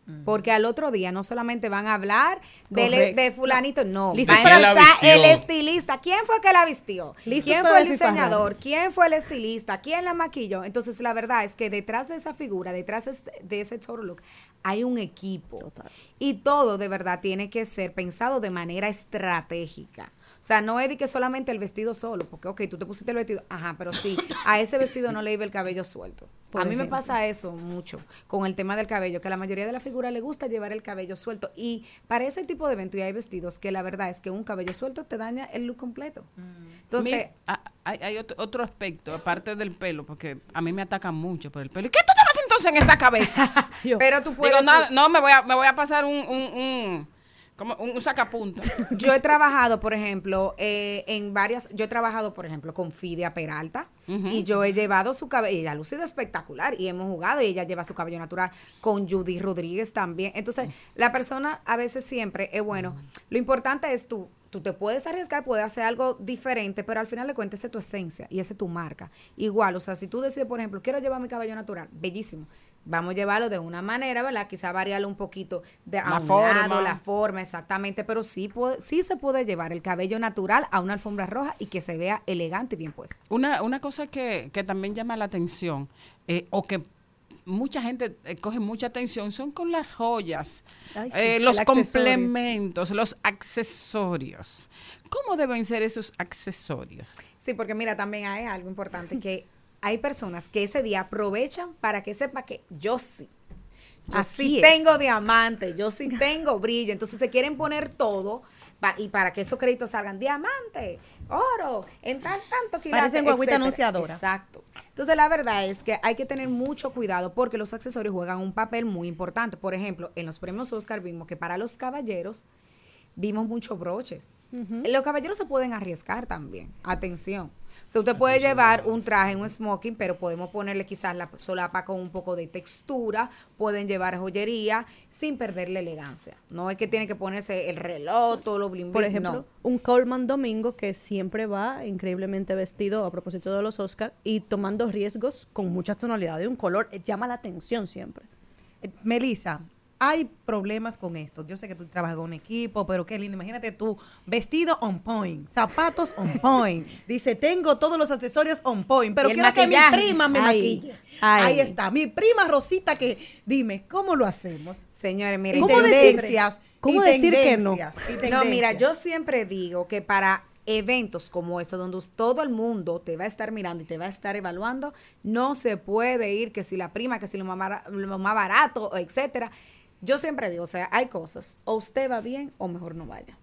Porque al otro día no solamente van a hablar de, le- de fulanito, no. Listos Van para a la usar vistió. el estilista. ¿Quién fue que la vistió? Listos ¿Quién para fue el el fifarrón. diseñador? ¿Quién fue el estilista? ¿Quién la maquilló? Entonces, la verdad es que detrás de esa figura, detrás de este- de ese total look, hay un equipo. Y todo, de verdad, tiene que ser pensado de manera estratégica. O sea, no es de que solamente el vestido solo, porque, ok, tú te pusiste el vestido, ajá, pero sí, a ese vestido no le iba el cabello suelto. Por a mí me ejemplo. pasa eso mucho con el tema del cabello, que a la mayoría de la figura le gusta llevar el cabello suelto. Y para ese tipo de evento, y hay vestidos que la verdad es que un cabello suelto te daña el look completo. Entonces, Mira, ah, hay, hay otro, otro aspecto, aparte del pelo, porque a mí me atacan mucho por el pelo. ¿Y qué tú te vas entonces en esa cabeza? pero tú puedes... Digo, no, no, me voy a, me voy a pasar un, un, un, como un, un sacapunta. Yo he trabajado, por ejemplo, eh, en varias, yo he trabajado, por ejemplo, con Fidia Peralta, Ujú. y yo he llevado su cabello, ella ha lucido espectacular, y hemos jugado, y ella lleva su cabello natural, con Judy Rodríguez también. Entonces, la persona a veces siempre es bueno. Lo importante es tú, tú te puedes arriesgar, puedes hacer algo diferente, pero al final de cuentas esa es tu esencia, y esa es tu marca. Igual, o sea, si tú decides, por ejemplo, quiero llevar mi cabello natural, bellísimo. Vamos a llevarlo de una manera, ¿verdad? Quizá variarlo un poquito de a La un forma. lado, la forma, exactamente, pero sí, puede, sí se puede llevar el cabello natural a una alfombra roja y que se vea elegante y bien puesto. Una, una cosa que, que también llama la atención, eh, o que mucha gente eh, coge mucha atención, son con las joyas, Ay, sí, eh, el los accesorio. complementos, los accesorios. ¿Cómo deben ser esos accesorios? Sí, porque mira, también hay algo importante, que hay personas que ese día aprovechan para que sepa que yo sí. Yo Así sí es. tengo diamante, yo sí tengo brillo. Entonces se quieren poner todo pa- y para que esos créditos salgan diamante, oro, en tan, tanto quilates, Parecen guaguita etcétera. anunciadora. Exacto. Entonces la verdad es que hay que tener mucho cuidado porque los accesorios juegan un papel muy importante. Por ejemplo, en los premios Oscar vimos que para los caballeros vimos muchos broches. Los caballeros se pueden arriesgar también. Atención. O sea, usted puede llevar un traje, un smoking, pero podemos ponerle quizás la solapa con un poco de textura. Pueden llevar joyería sin perder la elegancia. No es que tiene que ponerse el reloj, todo lo bling Por bling, ejemplo, no. un Coleman Domingo que siempre va increíblemente vestido a propósito de los Oscar y tomando riesgos con muchas tonalidades, un color eh, llama la atención siempre. Eh, Melissa, hay problemas con esto. Yo sé que tú trabajas con un equipo, pero qué lindo. Imagínate tú, vestido on point, zapatos on point. Dice, tengo todos los accesorios on point, pero Y el quiero que mi maquillaje. prima me Ay, maquille. ay. Ahí está, mi prima Rosita, que dime, ¿cómo lo hacemos? Señores, Y miren, ¿Cómo yo- decir- tendencias. cómo y decir que no? tendencias, y No, tendencias. mira, yo siempre digo que para eventos como eso, donde us- todo el mundo te va a estar mirando y te va a estar evaluando, no se puede ir que si la prima, que si lo más, bara- lo más barato, o etcétera. Yo siempre digo, o sea, hay cosas, o usted va bien o mejor no vaya.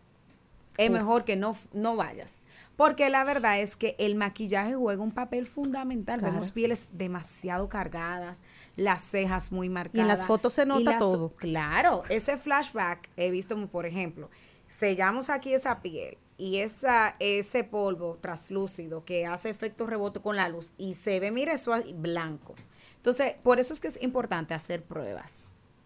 Es mejor que no, no vayas. Porque la verdad es que el maquillaje juega un papel fundamental. Claro. Vemos pieles demasiado cargadas, las cejas muy marcadas. Y en las fotos se nota las- todo. Claro, ese flashback he visto, por ejemplo, sellamos aquí esa piel y esa, ese polvo traslúcido que hace efecto rebote con la luz y se ve, mire, eso ahí, blanco. Entonces, por eso es que es importante hacer pruebas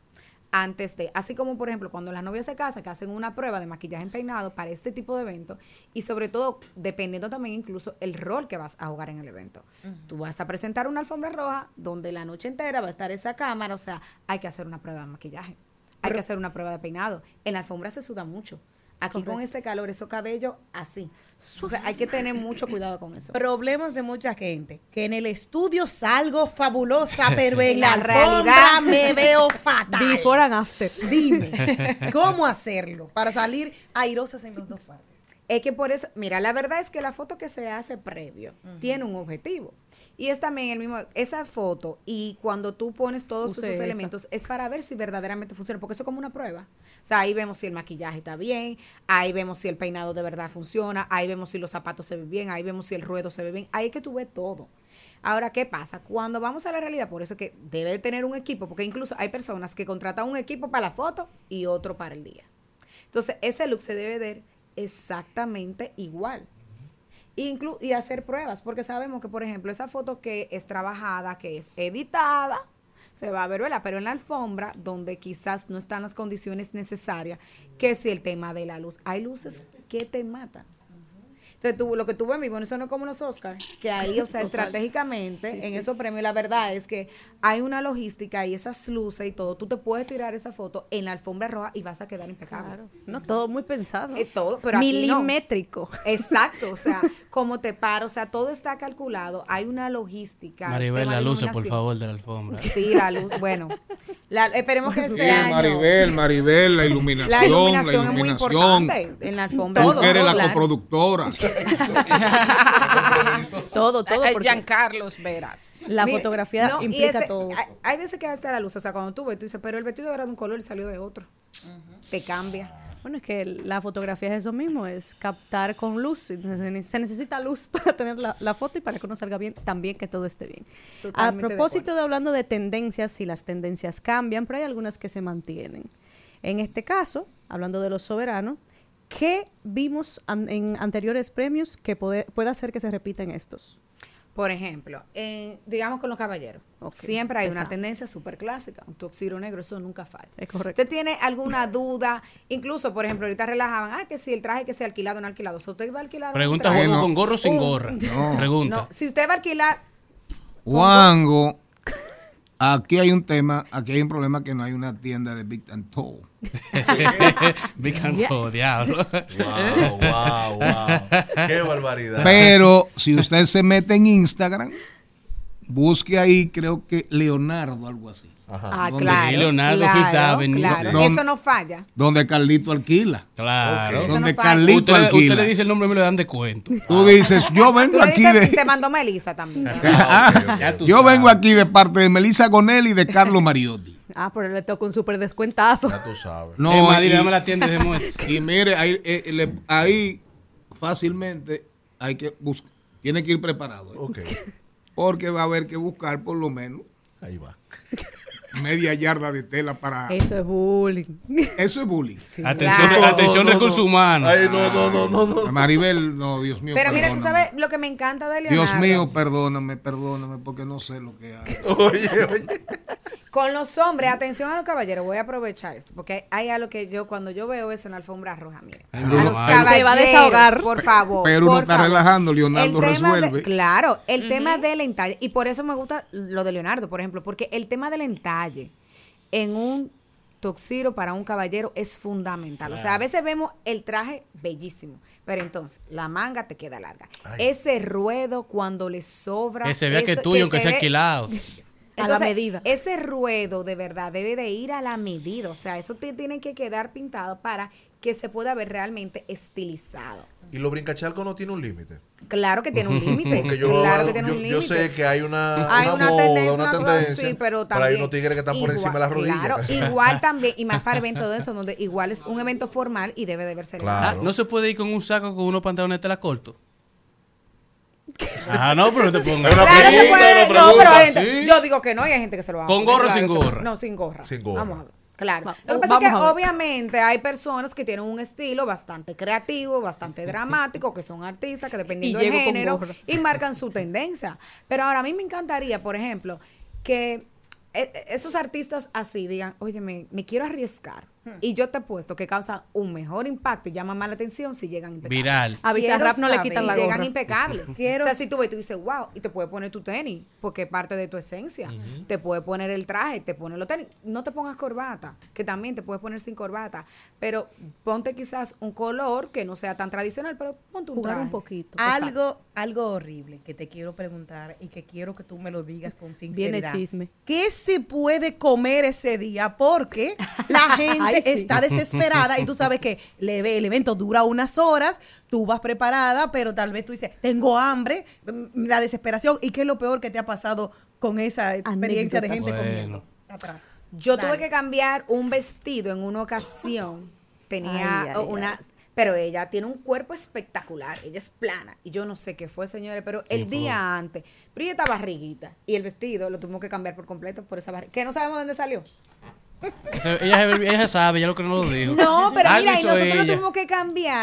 antes de, así como por ejemplo cuando las novias se casan, que hacen una prueba de maquillaje en peinado para este tipo de evento y sobre todo dependiendo también incluso el rol que vas a jugar en el evento. Tú vas a presentar una alfombra roja donde la noche entera va a estar esa cámara, o sea, hay que hacer una prueba de maquillaje, hay que hacer una prueba de peinado. En la alfombra se suda mucho. Aquí con Correcto. este calor, esos cabellos así. O sea, hay que tener mucho cuidado con eso. Problemas de mucha gente, que en el estudio salgo fabulosa, pero en la, La realidad realidad me veo fatal. Before and after. Dime, ¿cómo hacerlo para salir airosas en los dos partes? Es que por eso, mira, la verdad es que la foto que se hace previo tiene un objetivo. Y es también el mismo, esa foto y cuando tú pones todos Use esos esa. elementos es para ver si verdaderamente funciona, porque eso es como una prueba. O sea, ahí vemos si el maquillaje está bien, ahí vemos si el peinado de verdad funciona, ahí vemos si los zapatos se ven bien, ahí vemos si el ruedo se ve bien, ahí es que tú ves todo. Ahora, ¿qué pasa? Cuando vamos a la realidad, por eso es que debe tener un equipo, porque incluso hay personas que contratan un equipo para la foto y otro para el día. Entonces, ese look se debe ver exactamente igual. Inclu- y hacer pruebas, porque sabemos que, por ejemplo, esa foto que es trabajada, que es editada, se va a ver, ¿verdad? Pero en la alfombra, donde quizás no están las condiciones necesarias, que si el tema de la luz, hay luces que te matan. Entonces, tú, lo que tú ves en vivo, eso no es como los Oscars, que ahí, o sea, estratégicamente, Sí, en sí. esos premios, la verdad es que hay una logística y esas luces y todo. Tú te puedes tirar esa foto en la alfombra roja y vas a quedar impecable. Claro. No, todo muy pensado. Eh, todo, pero aquí no. Milimétrico. Exacto, o sea, cómo te paro, o sea, todo está calculado. Hay una logística. Maribel, tema la de luz, por iluminación. favor, de la alfombra. Sí, la luz, bueno. La- esperemos que Sí, este año. Maribel, Maribel, la iluminación. La iluminación, la es muy iluminación. importante en la alfombra. Tú que eres la claro. coproductora. Todo, todo. Eh, porque Giancarlos Veras. la Mira, fotografía no, y implica este- todo. Hay, hay veces que hasta la luz, o sea, cuando tú ves, tú dices, pero el vestido era de un color y salió de otro. Te cambia. Bueno, es que la fotografía es eso mismo, es captar con luz. Se ne- se necesita luz para tener la, la foto y para que uno salga bien, también que todo esté bien. Totalmente A de propósito de, hablando de tendencias, si las tendencias cambian, pero hay algunas que se mantienen. En este caso, hablando de los soberanos, ¿qué vimos an- en anteriores premios que puede, puede hacer que se repitan estos? Por ejemplo, en- digamos con los caballeros. Ok, Siempre hay una pesado. tendencia súper clásica. Un tuxedo negro, eso nunca falta. Es correcto. ¿Usted tiene alguna duda? Incluso, por ejemplo, ahorita relajaban, ah, que si el traje que sea alquilado o no alquilado. O sea, usted va a alquilar un Pregunta traje? juego no. con gorro o sin Un- gorra. No. Pregunta. No, si usted va a alquilar, Juango, aquí hay un tema, aquí hay un problema que no hay una tienda de Big and Tall. Big Anto, diablo. Wow, wow, wow. Qué barbaridad. Pero si usted se mete en Instagram, busque ahí, creo que Leonardo, algo así. Ajá. ah, ¿Dónde? claro. Sí, Leonardo, claro, Fifth Avenue. claro. ¿Dónde? Eso no falla. Donde Carlito alquila. Claro. Ok. Eso Donde no falla. Carlito Usted, le- alquila. usted le dice el nombre y me le dan descuento. Tú dices, yo Tú vengo le aquí dices, de... te mandó Melissa también. Ah, ok, ok, Ya ok. tú Yo sabes. vengo aquí de parte de Melissa Gonel y de Carlos Mariotti. Ah, pero le toca un súper descuentazo. Ya tú sabes. No, Es más, y, dile, dame la tienda y de muerte. y mire, ahí, eh, le- ahí fácilmente hay que buscar, tiene que ir preparado. ¿eh? Ok, Porque va a haber que buscar por lo menos ahí va. media yarda de tela para... Eso es bullying. Eso es bullying. Atención, Claro. atención, No, no, no. recursos humanos. Ay, no, no, no, no, no. Maribel, no, Dios mío, Pero mira, tú perdóname. sabes lo que me encanta de Leonardo. Dios mío, perdóname, perdóname, porque no sé lo que hay. Oye, oye. Con los hombres, atención a los caballeros, voy a aprovechar esto, porque hay algo que yo, cuando yo veo eso en la alfombra roja, mire, Ay, a Bruno los Mars. caballeros, Se va a desahogar. por favor, Pero uno por está favor. relajando, Leonardo El tema de- resuelve. claro, el tema del entalle, y por eso me gusta lo de Leonardo, por ejemplo, porque el tema del entalle en un tuxedo para un caballero es fundamental. O sea, a veces vemos el traje bellísimo, pero entonces la manga te queda larga. Ay. Ese ruedo cuando le sobra. Que se vea que es eso- tuyo, aunque se sea ve- alquilado. A la Entonces, medida. ese ruedo de verdad debe de ir a la medida. O sea, eso te tiene que quedar pintado para que se pueda ver realmente estilizado. Y lo brincachalco no tiene un límite. Claro que tiene un límite. Porque yo, Claro que tiene yo, un yo límite. sé que hay una, Hay una, moda, tendencia, una una cosa tendencia, así, pero pero también. hay unos tigres que están por encima de las rodillas. Claro, casi. igual también, y más para eventos de eso, donde igual es un evento formal y debe de verse Claro. Ah, no se puede ir con un saco con unos pantalones de tela corto. Ah, no, pero no te pongas. Una Claro, se pregunta, puede. una No, pero pregunta, hay gente, sí. yo digo que no, y hay gente que se lo va a ¿Con poner, gorra o claro sin que se- gorra? No, sin gorra. Sin gorra. Vamos a ver. Claro. Va- Lo que pasa es vamos que a ver. obviamente hay personas que tienen un estilo bastante creativo, bastante dramático, que son artistas, que dependiendo Y del llego con género, gorra. y marcan su tendencia. Pero ahora a mí me encantaría, por ejemplo, que eh, eh, esos artistas así digan, oye, me, me quiero arriesgar. Y yo te he puesto que causa un mejor impacto y llama más la atención si llegan impecables. Viral. A Bizarrap no le saber. quitan la Y llegan gorra. impecables. Quiero O sea, s- si tú ves, tú dices, wow, y te puede poner tu tenis, porque es parte de tu esencia. Te puede poner el traje, te pone los tenis. No te pongas corbata, que también te puedes poner sin corbata. Pero ponte quizás un color que no sea tan tradicional, pero ponte un Jugar traje. un poquito. Algo, algo horrible que te quiero preguntar y que quiero que tú me lo digas con sinceridad. chisme. ¿Qué se puede comer ese día? Porque la gente Ay, sí. está desesperada y tú sabes que le- el evento dura unas horas, tú vas preparada, pero tal vez tú dices, tengo hambre, mm, la desesperación. ¿Y qué es lo peor que te ha pasado con esa experiencia de gente Bueno. comiendo? Atrás. Yo Dale. tuve que cambiar un vestido en una ocasión. Tenía Ay, ay, una... Pero ella tiene un cuerpo espectacular. Ella es plana. Y yo no sé qué fue, señores, pero el día antes, pero ella estaba barriguita. Y el vestido lo tuvimos que cambiar por completo por esa barriga. Que no sabemos dónde salió. Ella, ella sabe, ya lo que no lo dijo. No, pero Algo mira, y hizo nosotros lo ella. tuvimos que cambiar.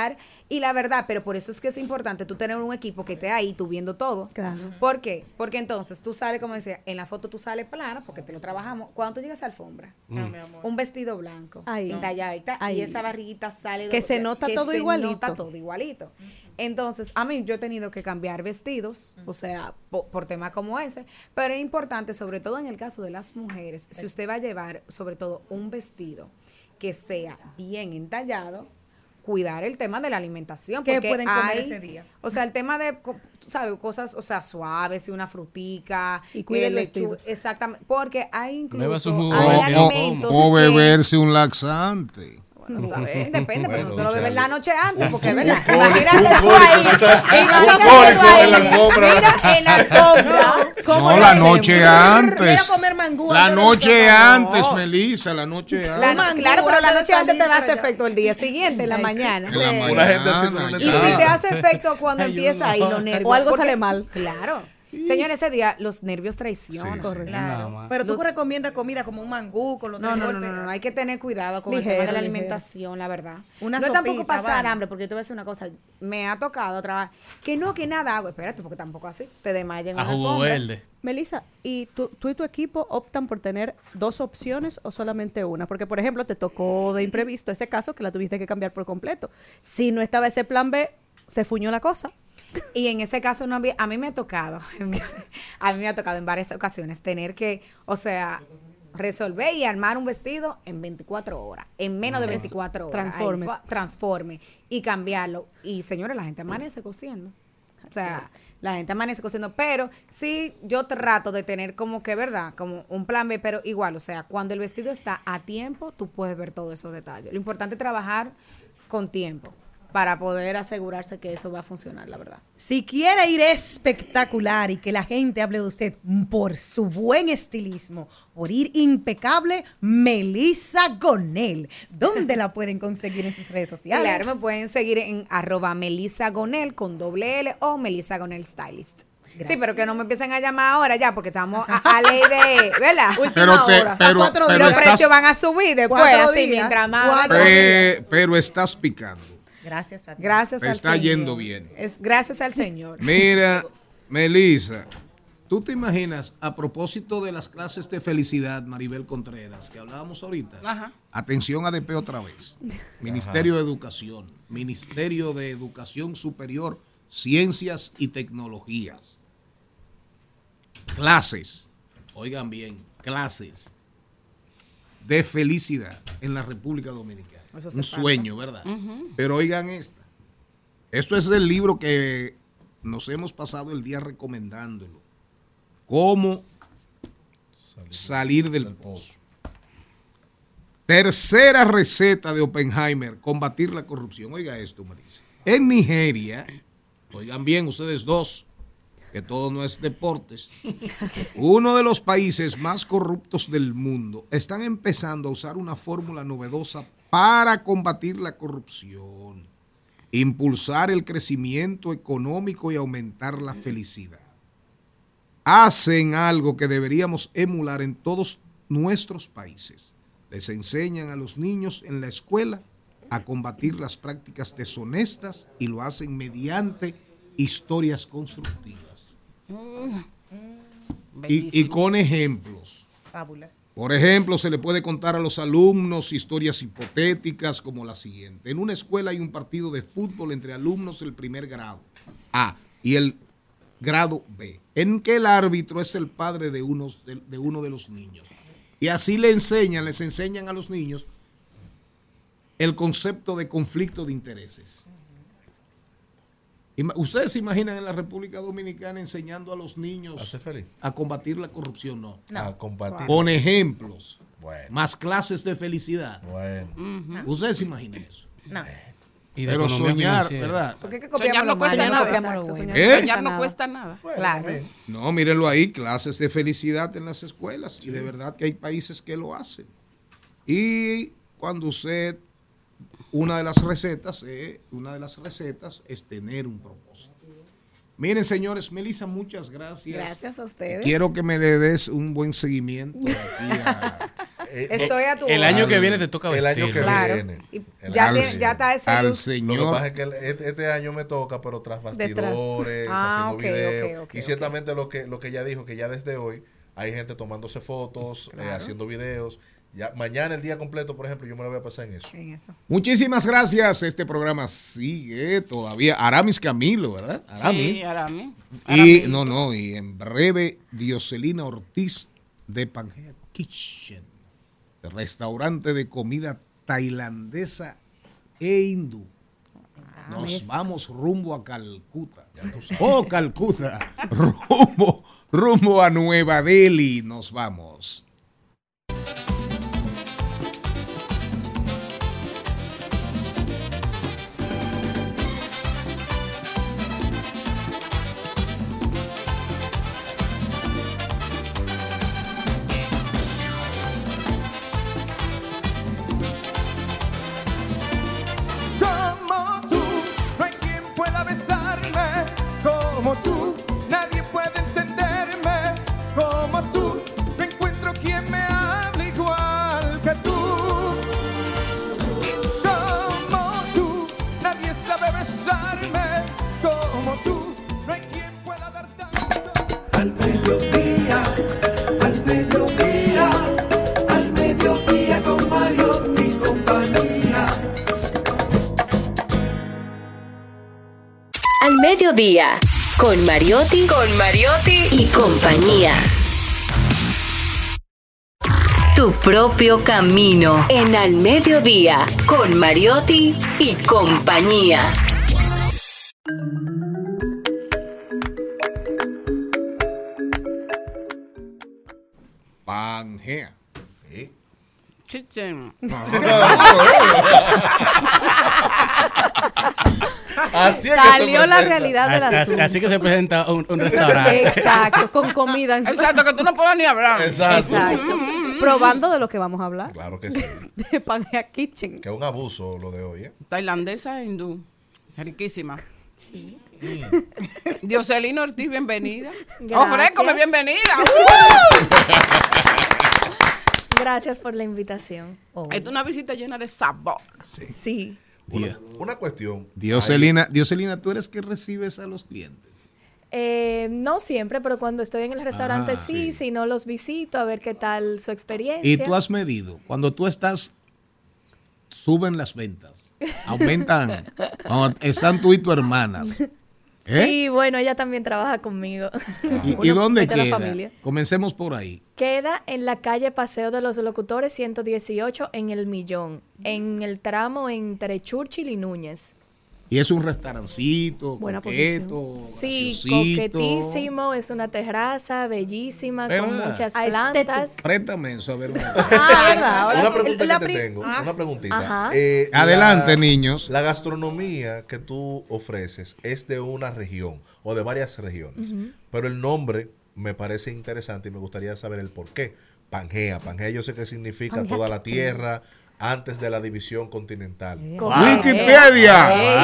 Y la verdad, pero por eso es que es importante tú tener un equipo que esté ahí, tú viendo todo. Claro. ¿Por qué? Porque entonces tú sales, como decía, en la foto tú sales plana, porque te lo trabajamos. Cuando tú llegas a alfombra, Mm. Ah, mi amor. un vestido blanco, Ahí. entallado, Ahí. y esa barriguita sale. Que se nota todo se igualito. nota todo igualito. Entonces, a mí yo he tenido que cambiar vestidos, o sea, po- por temas como ese, pero es importante, sobre todo en el caso de las mujeres, si usted va a llevar, sobre todo, un vestido que sea bien entallado, cuidar el tema de la alimentación. ¿Qué porque pueden comer hay- ese día? O sea, el tema de, co- tú sabes, cosas, o sea, suaves, y una frutica. Y cuide el lechu- vestido. Exactamente, porque hay Beba su incluso, jugo, hay o- alimentos o que- beberse un laxante. Bueno, está bien, depende, pero no Bueno, se lo beben muchacho. la noche antes, porque ¿verdad? Un cólico, Imagínate un tú cólico, ahí, tú sabes. imagínate Un tú cólico ahí, en la alfombra. Mira, en la alfombra. ¿Cómo No, lo la hacemos? noche antes. comer mangú La antes de noche empezar. antes, No. Melissa, la noche La antes. no- claro, pero la antes de noche antes te va a salir hacer para efecto el día siguiente, en la Ay, sí. mañana. En la Una gente haciendo mañana, una Y si te hace efecto cuando Ay, empieza yo ahí no. los nervios. O algo porque- sale mal. Claro. Señores, ese día los nervios traicionan. Sí, sí. Claro. Nada más. Pero tú Los- recomiendas comida como un mangú con los No, tres no, no, golpes. no, no, hay que tener cuidado con el Ligero, tema de la ligero. alimentación, la verdad. Una no es tampoco sopita, pasar vaina. hambre, porque yo te voy a decir una cosa, me ha tocado trabajar, que no, que nada hago, espérate, porque tampoco así, te desmayas en A una jugo alfombra. verde. Melissa, ¿y tú, tú y tu equipo optan por tener dos opciones o solamente una? Porque, por ejemplo, te tocó de imprevisto ese caso que la tuviste que cambiar por completo. Si no estaba ese plan B, se fuñó la cosa. Y en ese caso no había, a mí me ha tocado, a mí me ha tocado en varias ocasiones tener que, o sea, resolver y armar un vestido en veinticuatro horas, en menos de Eso. veinticuatro horas. Transforme. Ahí fue, transforme y cambiarlo. Y señores, la gente amanece cosiendo. O sea, la gente amanece cosiendo, pero sí yo trato de tener como que, ¿verdad? Como un plan B, pero igual, o sea, cuando el vestido está a tiempo, tú puedes ver todos esos detalles. Lo importante es trabajar con tiempo para poder asegurarse que eso va a funcionar, la verdad. Si quiere ir espectacular y que la gente hable de usted por su buen estilismo, por ir impecable, Melissa Gonel. ¿Dónde la pueden conseguir en sus redes sociales? Claro, me pueden seguir en arroba Melissa Gonel con doble L o Melissa Gonel Stylist. Sí, pero que no me empiecen a llamar ahora ya, porque estamos a, a ley de, ¿verdad? Pero te- pero- Cuatro pero días. Los estás- precios van a subir después, Cuatro así, días. mientras más. Cuatro Pe- pero estás picando. Gracias a Dios. Gracias Te al está Señor. yendo bien. Es gracias al Señor. Mira, Melissa, ¿tú te imaginas, a propósito de las clases de felicidad, Maribel Contreras, que hablábamos ahorita? Ajá. Atención a D P otra vez. Ministerio de Educación, Ministerio de Educación Superior, Ciencias y Tecnologías. Clases, oigan bien, clases de felicidad en la República Dominicana. Eso se Un falta. sueño, ¿verdad? Ujú. Pero oigan esta. Esto es el libro que nos hemos pasado el día recomendándolo. Cómo salir del pozo. Tercera receta de Oppenheimer, combatir la corrupción. Oiga esto, Marisa. En Nigeria, oigan bien ustedes dos, que todo no es deportes, uno de los países más corruptos del mundo, están empezando a usar una fórmula novedosa para combatir la corrupción, impulsar el crecimiento económico y aumentar la felicidad. Hacen algo que deberíamos emular en todos nuestros países. Les enseñan a los niños en la escuela a combatir las prácticas deshonestas y lo hacen mediante historias constructivas. Y, y con ejemplos. Fábulas. Por ejemplo, se le puede contar a los alumnos historias hipotéticas como la siguiente. En una escuela hay un partido de fútbol entre alumnos del primer grado A y el grado B, en que el árbitro es el padre de, unos, de, de uno de los niños. Y así le enseñan, les enseñan a los niños el concepto de conflicto de intereses. Ima- ¿Ustedes se imaginan en la República Dominicana enseñando a los niños ¿A ser feliz? a combatir la corrupción? No. A combatir. Con ejemplos. Bueno. Más clases de felicidad. Bueno. ¿Ustedes se imaginan eso? No. Y de Pero economía soñar, financiera. ¿verdad? Porque es que Soñar copiamos no lo cuesta malo, nada. copiamos lo Exacto, bueno. ¿Eh? Soñar no cuesta nada. Claro. No, mírenlo ahí, clases de felicidad en las escuelas. Y de verdad que hay países que lo hacen. Y cuando usted, una de las recetas, eh, una de las recetas es tener un propósito. Miren, señores, Melissa, muchas gracias. Gracias a ustedes. Quiero que me le des un buen seguimiento aquí a, eh, Estoy a tu El orden. año que viene te toca El vestir. año que Claro. viene. Y El ya, año te- que ya viene. está ese Al look. señor. Lo que pasa es que el- este, este año me toca, pero tras Detrás. bastidores, Ah, haciendo ok, videos. ok, ok, y ok. ciertamente lo que lo que ella dijo, que ya desde hoy hay gente tomándose fotos, eh, haciendo videos. Ya mañana el día completo, por ejemplo, yo me lo voy a pasar en eso. En eso. Muchísimas gracias. Este programa sigue todavía. Aramis Camilo, ¿verdad? Aramis. Sí, Arami. Y no, no, y en breve Dioselina Ortiz de Pangea Kitchen, el restaurante de comida tailandesa e hindú. Nos vamos rumbo a Calcuta. Oh, Calcuta. rumbo, rumbo a Nueva Delhi. Nos vamos. Como tú, no hay quien pueda besarme. Como tú, nadie puede entenderme. Como tú, no encuentro quien me hable igual que tú. Como tú, nadie sabe besarme. Como tú, no hay quien pueda dar tanto. Al mediodía, al mediodía, al mediodía con Mario y compañía. Al mediodía, con Mariotti, con Mariotti y compañía. Tu propio camino en Al Mediodía, con Mariotti y compañía. Pangea. Sí. Chichen. Así es que Salió se la presenta. realidad del Así, asunto. así que se presenta un, un restaurante. Exacto, con comida. en su- Exacto, que tú no puedes ni hablar. Exacto. Exacto. Probando de lo que vamos a hablar. Claro que sí. De Pangea Kitchen. Que es un abuso lo de hoy, ¿eh? Tailandesa e hindú. Riquísima. Sí. Dioselina Ortiz, bienvenida. Gracias. Ofrécome, bienvenida. Gracias por la invitación. Esta es una visita llena de sabor. Sí. Una, una cuestión. Dioselina, Dioselina, ¿tú eres que recibes a los clientes? Eh, no siempre, pero cuando estoy en el restaurante Ah, sí, si no los visito a ver qué tal su experiencia. Y tú has medido, cuando tú estás, suben las ventas, aumentan, cuando están tú y tu hermanas. ¿Eh? Sí, bueno, ella también trabaja conmigo. ¿Y, y Uno dónde mete a la queda? familia. Comencemos por ahí. Queda en la calle Paseo de los Locutores ciento dieciocho en El Millón, en el tramo entre Churchill y Núñez. Y es un restaurancito, Buena coqueto, Sí, graciosito. coquetísimo, es una terraza bellísima con ¿Verdad? muchas Ah, plantas. Préstame eso, a ver. una- ahora Una sí, pregunta la que te pri- tengo, Ah. una preguntita. Ajá. Eh, Adelante, la- niños. La gastronomía que tú ofreces es de una región o de varias regiones, Ujú. pero el nombre me parece interesante y me gustaría saber el por qué. Pangea, Pangea yo sé que significa Pangea toda la Kitchen. tierra antes de la división continental. Correcto. Wikipedia.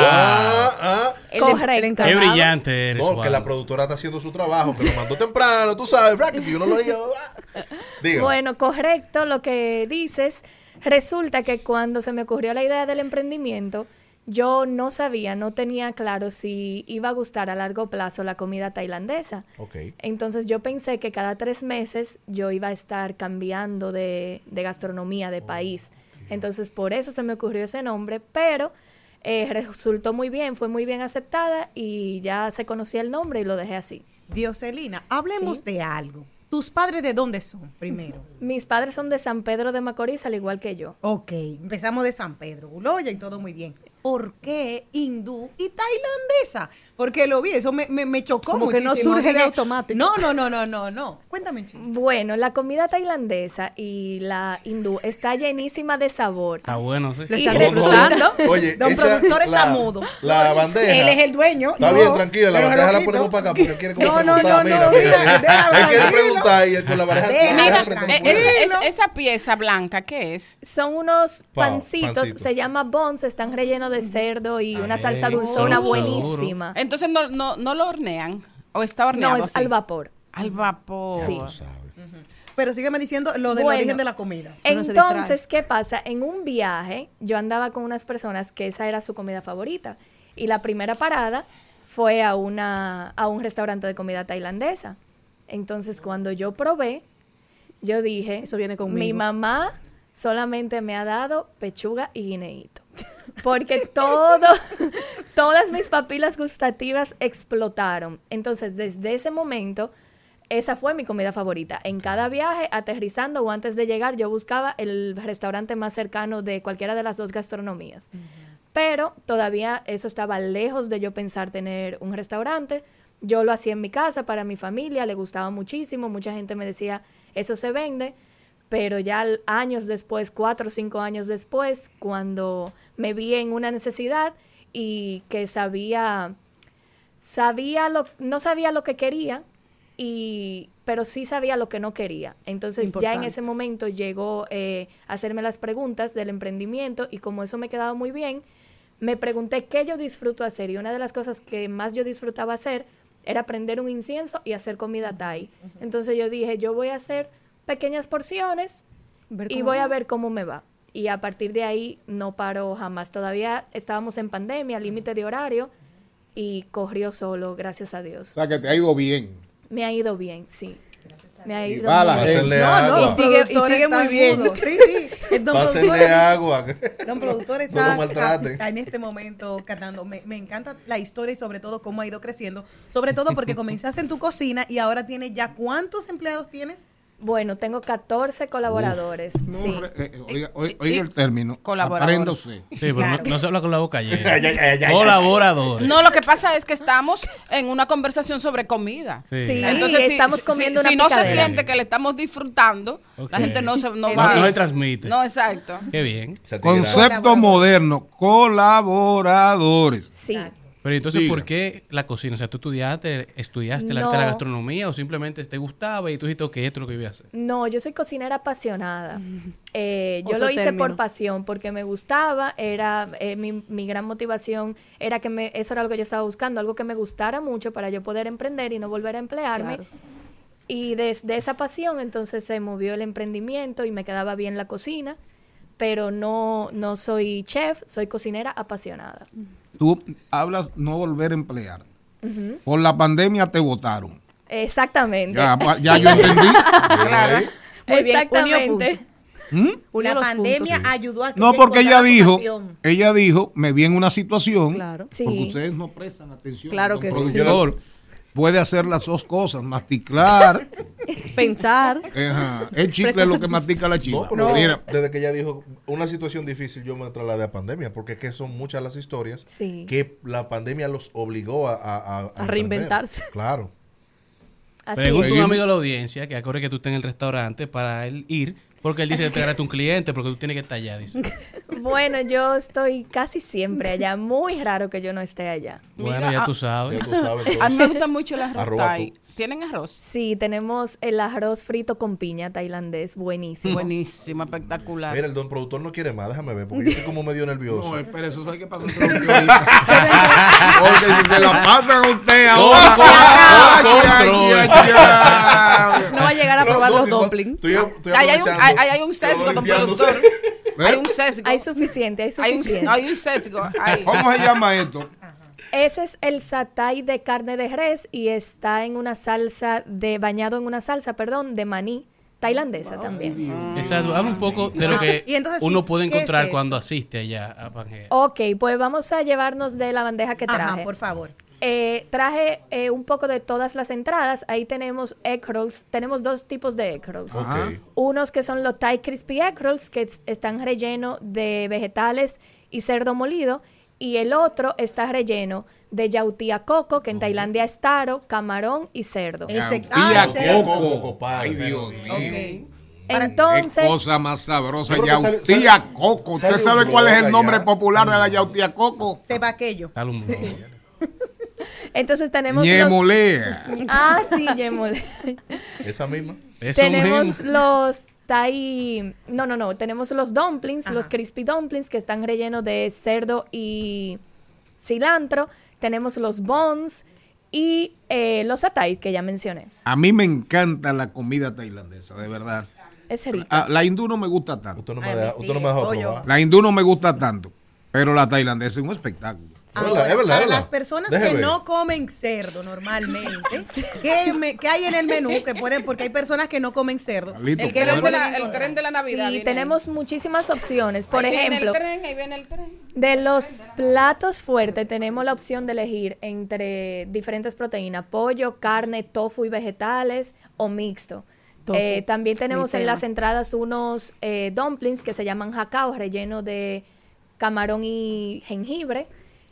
Ah, ah. El Correcto. Qué brillante eres, No, Juan. que la productora está haciendo su trabajo, que lo mandó temprano, tú sabes, Frank, que yo no lo haría. Diga. Bueno, correcto lo que dices. Resulta que cuando se me ocurrió la idea del emprendimiento, yo no sabía, no tenía claro si iba a gustar a largo plazo la comida tailandesa. Ok. Entonces yo pensé que cada tres meses yo iba a estar cambiando de, de gastronomía, de país. Entonces por eso se me ocurrió ese nombre, pero eh, resultó muy bien, fue muy bien aceptada y ya se conocía el nombre y lo dejé así. Dioselina, hablemos de algo. ¿Tus padres de dónde son, primero? Mis padres son de San Pedro de Macorís, al igual que yo. Ok, empezamos de San Pedro, Uloya y todo muy bien. ¿Por qué hindú y tailandesa? Porque lo vi, eso me, me, me chocó Como que no muchísimo. surge de Dije, automático. No, no, no, no, no, no. Cuéntame, chico. Bueno, la comida tailandesa y la hindú está llenísima de sabor. Está bueno, sí. Lo están disfrutando. Oye, Don echa productor está la- mudo. La bandeja. Él es el dueño. Está yo, bien, tranquila, la pero bandeja la loquito. ponemos para acá porque él quiere como No, no, preguntar. no, mira, no, mira. mira, déjalo Él quiere tranquilo. preguntar y él con la bandeja. Mira, Mira, eh, es- es- esa pieza blanca, ¿qué es? Son unos Pa- pancitos, pancito. se llama buns, están rellenos de cerdo y una salsa Ay, dulzona seguro. buenísima. Entonces no, no, no lo hornean o está No, horneado es así? al vapor. Al vapor. Sí. Tú sabes. Pero sígueme diciendo lo del Bueno, origen de la comida. Entonces, ¿qué pasa? En un viaje, yo andaba con unas personas que esa era su comida favorita. Y la primera parada fue a, una, a un restaurante de comida tailandesa. Entonces, cuando yo probé, yo dije, Eso viene conmigo. mi mamá solamente me ha dado pechuga y guineíto. Porque todo, todas mis papilas gustativas explotaron. Entonces, desde ese momento, esa fue mi comida favorita. En cada viaje, aterrizando o antes de llegar, yo buscaba el restaurante más cercano de cualquiera de las dos gastronomías. Pero todavía eso estaba lejos de yo pensar tener un restaurante. Yo lo hacía en mi casa para mi familia, le gustaba muchísimo. Mucha gente me decía, eso se vende. Pero ya años después, cuatro o cinco años después, cuando me vi en una necesidad y que sabía, sabía lo, no sabía lo que quería, y, pero sí sabía lo que no quería. Entonces ya en Importante. ese momento llegó eh, a hacerme las preguntas del emprendimiento, y como eso me quedaba muy bien, me pregunté qué yo disfruto hacer, y una de las cosas que más yo disfrutaba hacer era prender un incienso y hacer comida Thai. Entonces yo dije, yo voy a hacer pequeñas porciones Ver y cómo voy va. a ver cómo me va. Y a partir de ahí no paró jamás. Todavía estábamos en pandemia, límite de horario, y corrió solo, gracias a Dios. O sea, que te ha ido bien. Me ha ido bien, sí. Me ha Y ido va la muy gente. bien. No, no, Y los sigue, y productores sigue muy están bien. mudos. Sí, sí. El don Pásenle productor es- agua. Don productor No está lo maltraten. a- en este momento cantando. Me, me encanta la historia y sobre todo cómo ha ido creciendo. Sobre todo porque comenzaste en tu cocina y ahora tienes ya, ¿cuántos empleados tienes? Bueno, tengo catorce colaboradores. No, sí. re- eh, oiga, oiga, oiga el término. Colaboradores. Apréndose. Sí, pero no, no se habla con la boca llena. Ay, ay, ay, ay, Colaboradores. No, lo que pasa es que estamos en una conversación sobre comida. Sí. Sí, Entonces, si, estamos si- comiendo si, una si no se picadera. siente que le estamos disfrutando, Ok. la gente no se no No- va. no se transmite. No, exacto. Qué bien. Concepto moderno, colaboradores. Sí. Pero entonces, Diga. ¿por qué la cocina? O sea, ¿tú estudiaste, estudiaste el arte de la No. gastronomía o simplemente te gustaba y tú dijiste, ok, esto es lo que yo voy a hacer? No, yo soy cocinera apasionada. Eh, yo Otro lo hice término. por pasión, porque me gustaba, era eh, mi, mi gran motivación era que me, eso era algo que yo estaba buscando, algo que me gustara mucho para yo poder emprender y no volver a emplearme. Claro. Y desde esa pasión entonces se movió el emprendimiento y me quedaba bien la cocina, pero no, no soy chef, soy cocinera apasionada. Tú hablas no volver a emplear. Ujú. Por la pandemia te votaron. Exactamente. Ya, pa- ya yo entendí. Claro. Muy bien, unió Exactamente. ¿Mm? Unió La los pandemia puntos. ayudó a que No, porque ella encontrara dijo, vocación. ella dijo, me vi en una situación, Claro. Sí. porque ustedes no prestan atención. Claro Don que sí. productor puede hacer las dos cosas, masticar. Pensar. Ajá, el chicle es lo que mastica la chiva. No, pero Mira, desde que ella dijo una situación difícil, yo me trasladé a pandemia, porque es que son muchas las historias Sí. que la pandemia los obligó a, a, a- a emprender. reinventarse. Claro. Así Pregunta es. a un amigo de la audiencia que acuerde que tú estás en el restaurante para él ir, porque él dice que te agarraste un cliente, porque tú tienes que estar allá, dice. Bueno, yo estoy casi siempre allá. Muy raro que yo no esté allá. Bueno, Mira, ya ah, tú sabes. Ya tú sabes. A mí me gusta mucho el arroz Arroba Thai. tú. ¿Tienen arroz? Sí, tenemos el arroz frito con piña tailandés. Buenísimo. Buenísimo, espectacular. Mira, el don productor no quiere más, déjame ver, porque yo estoy como medio nervioso. no, espera, eso hay que pasar porque si se la pasan a usted ahora. Con- Ay, con ay, control. ay, ay. No va a llegar a No, probar no, los no, dumplings. Estoy, estoy Ahí hay un, aprovechando. hay, hay un sesgo, don limpiándose. productor. Hay un sesgo. Hay suficiente, hay Hay un, suficiente. hay un sesgo. ahí. ¿Cómo se llama esto? Ese es el satay de carne de res y está en una salsa de bañado en una salsa, perdón, de maní tailandesa también. Exacto, habla un poco de lo que Y entonces, uno sí, puede ¿qué es encontrar esto? cuando asiste allá a Pangea. Ok, pues vamos a llevarnos de la bandeja que traje. Ajá, por favor. Eh, traje eh, un poco de todas las entradas. Ahí tenemos egg rolls. Tenemos dos tipos de egg rolls. Ok. Unos que son los Thai Crispy Egg Rolls, que es- están rellenos de vegetales y cerdo molido. Y el otro está relleno de yautía coco, que en Tailandia es taro, camarón y cerdo. Ese, Tía ah, ese- Coco. Ay, Ay, Dios mío. Ok. Qué Entonces, cosa más sabrosa, Yo creo que sale- yautía sale- coco. ¿Usted sale sabe un cuál es blog el nombre allá. popular de la yautía coco? Sepa aquello. Dale un blog. entonces tenemos los... Ñemolea. Ah, sí, ñemole. Esa misma. Eso Tenemos mismo. los Thai... No, no, no. Tenemos los dumplings, los crispy dumplings, que están rellenos de cerdo y cilantro. Tenemos los buns y eh, los atay que ya mencioné. A mí me encanta la comida tailandesa, de verdad. Es rico. La, la hindú no me gusta tanto. Usted no me, deja, usted no me dejó probar. La hindú no me gusta tanto, pero la tailandesa es un espectáculo. Ahora, es verdad, para es verdad. las personas Déjeme que ver. no comen cerdo normalmente, ¿qué, me- qué hay en el menú? Que pueden, porque hay personas que no comen cerdo. Carlito, ¿Qué Que le no pueden pueda- el encontrar? tren de la Navidad. Sí, viene tenemos muchísimas opciones. Por ahí. Ahí ejemplo, viene el tren, ahí viene el tren. de los platos fuertes tenemos la opción de elegir entre diferentes proteínas, pollo, carne, tofu y vegetales o mixto. Tofu, Eh, también tenemos mi en tema. las entradas unos eh, dumplings que se llaman jacao, relleno de camarón y jengibre.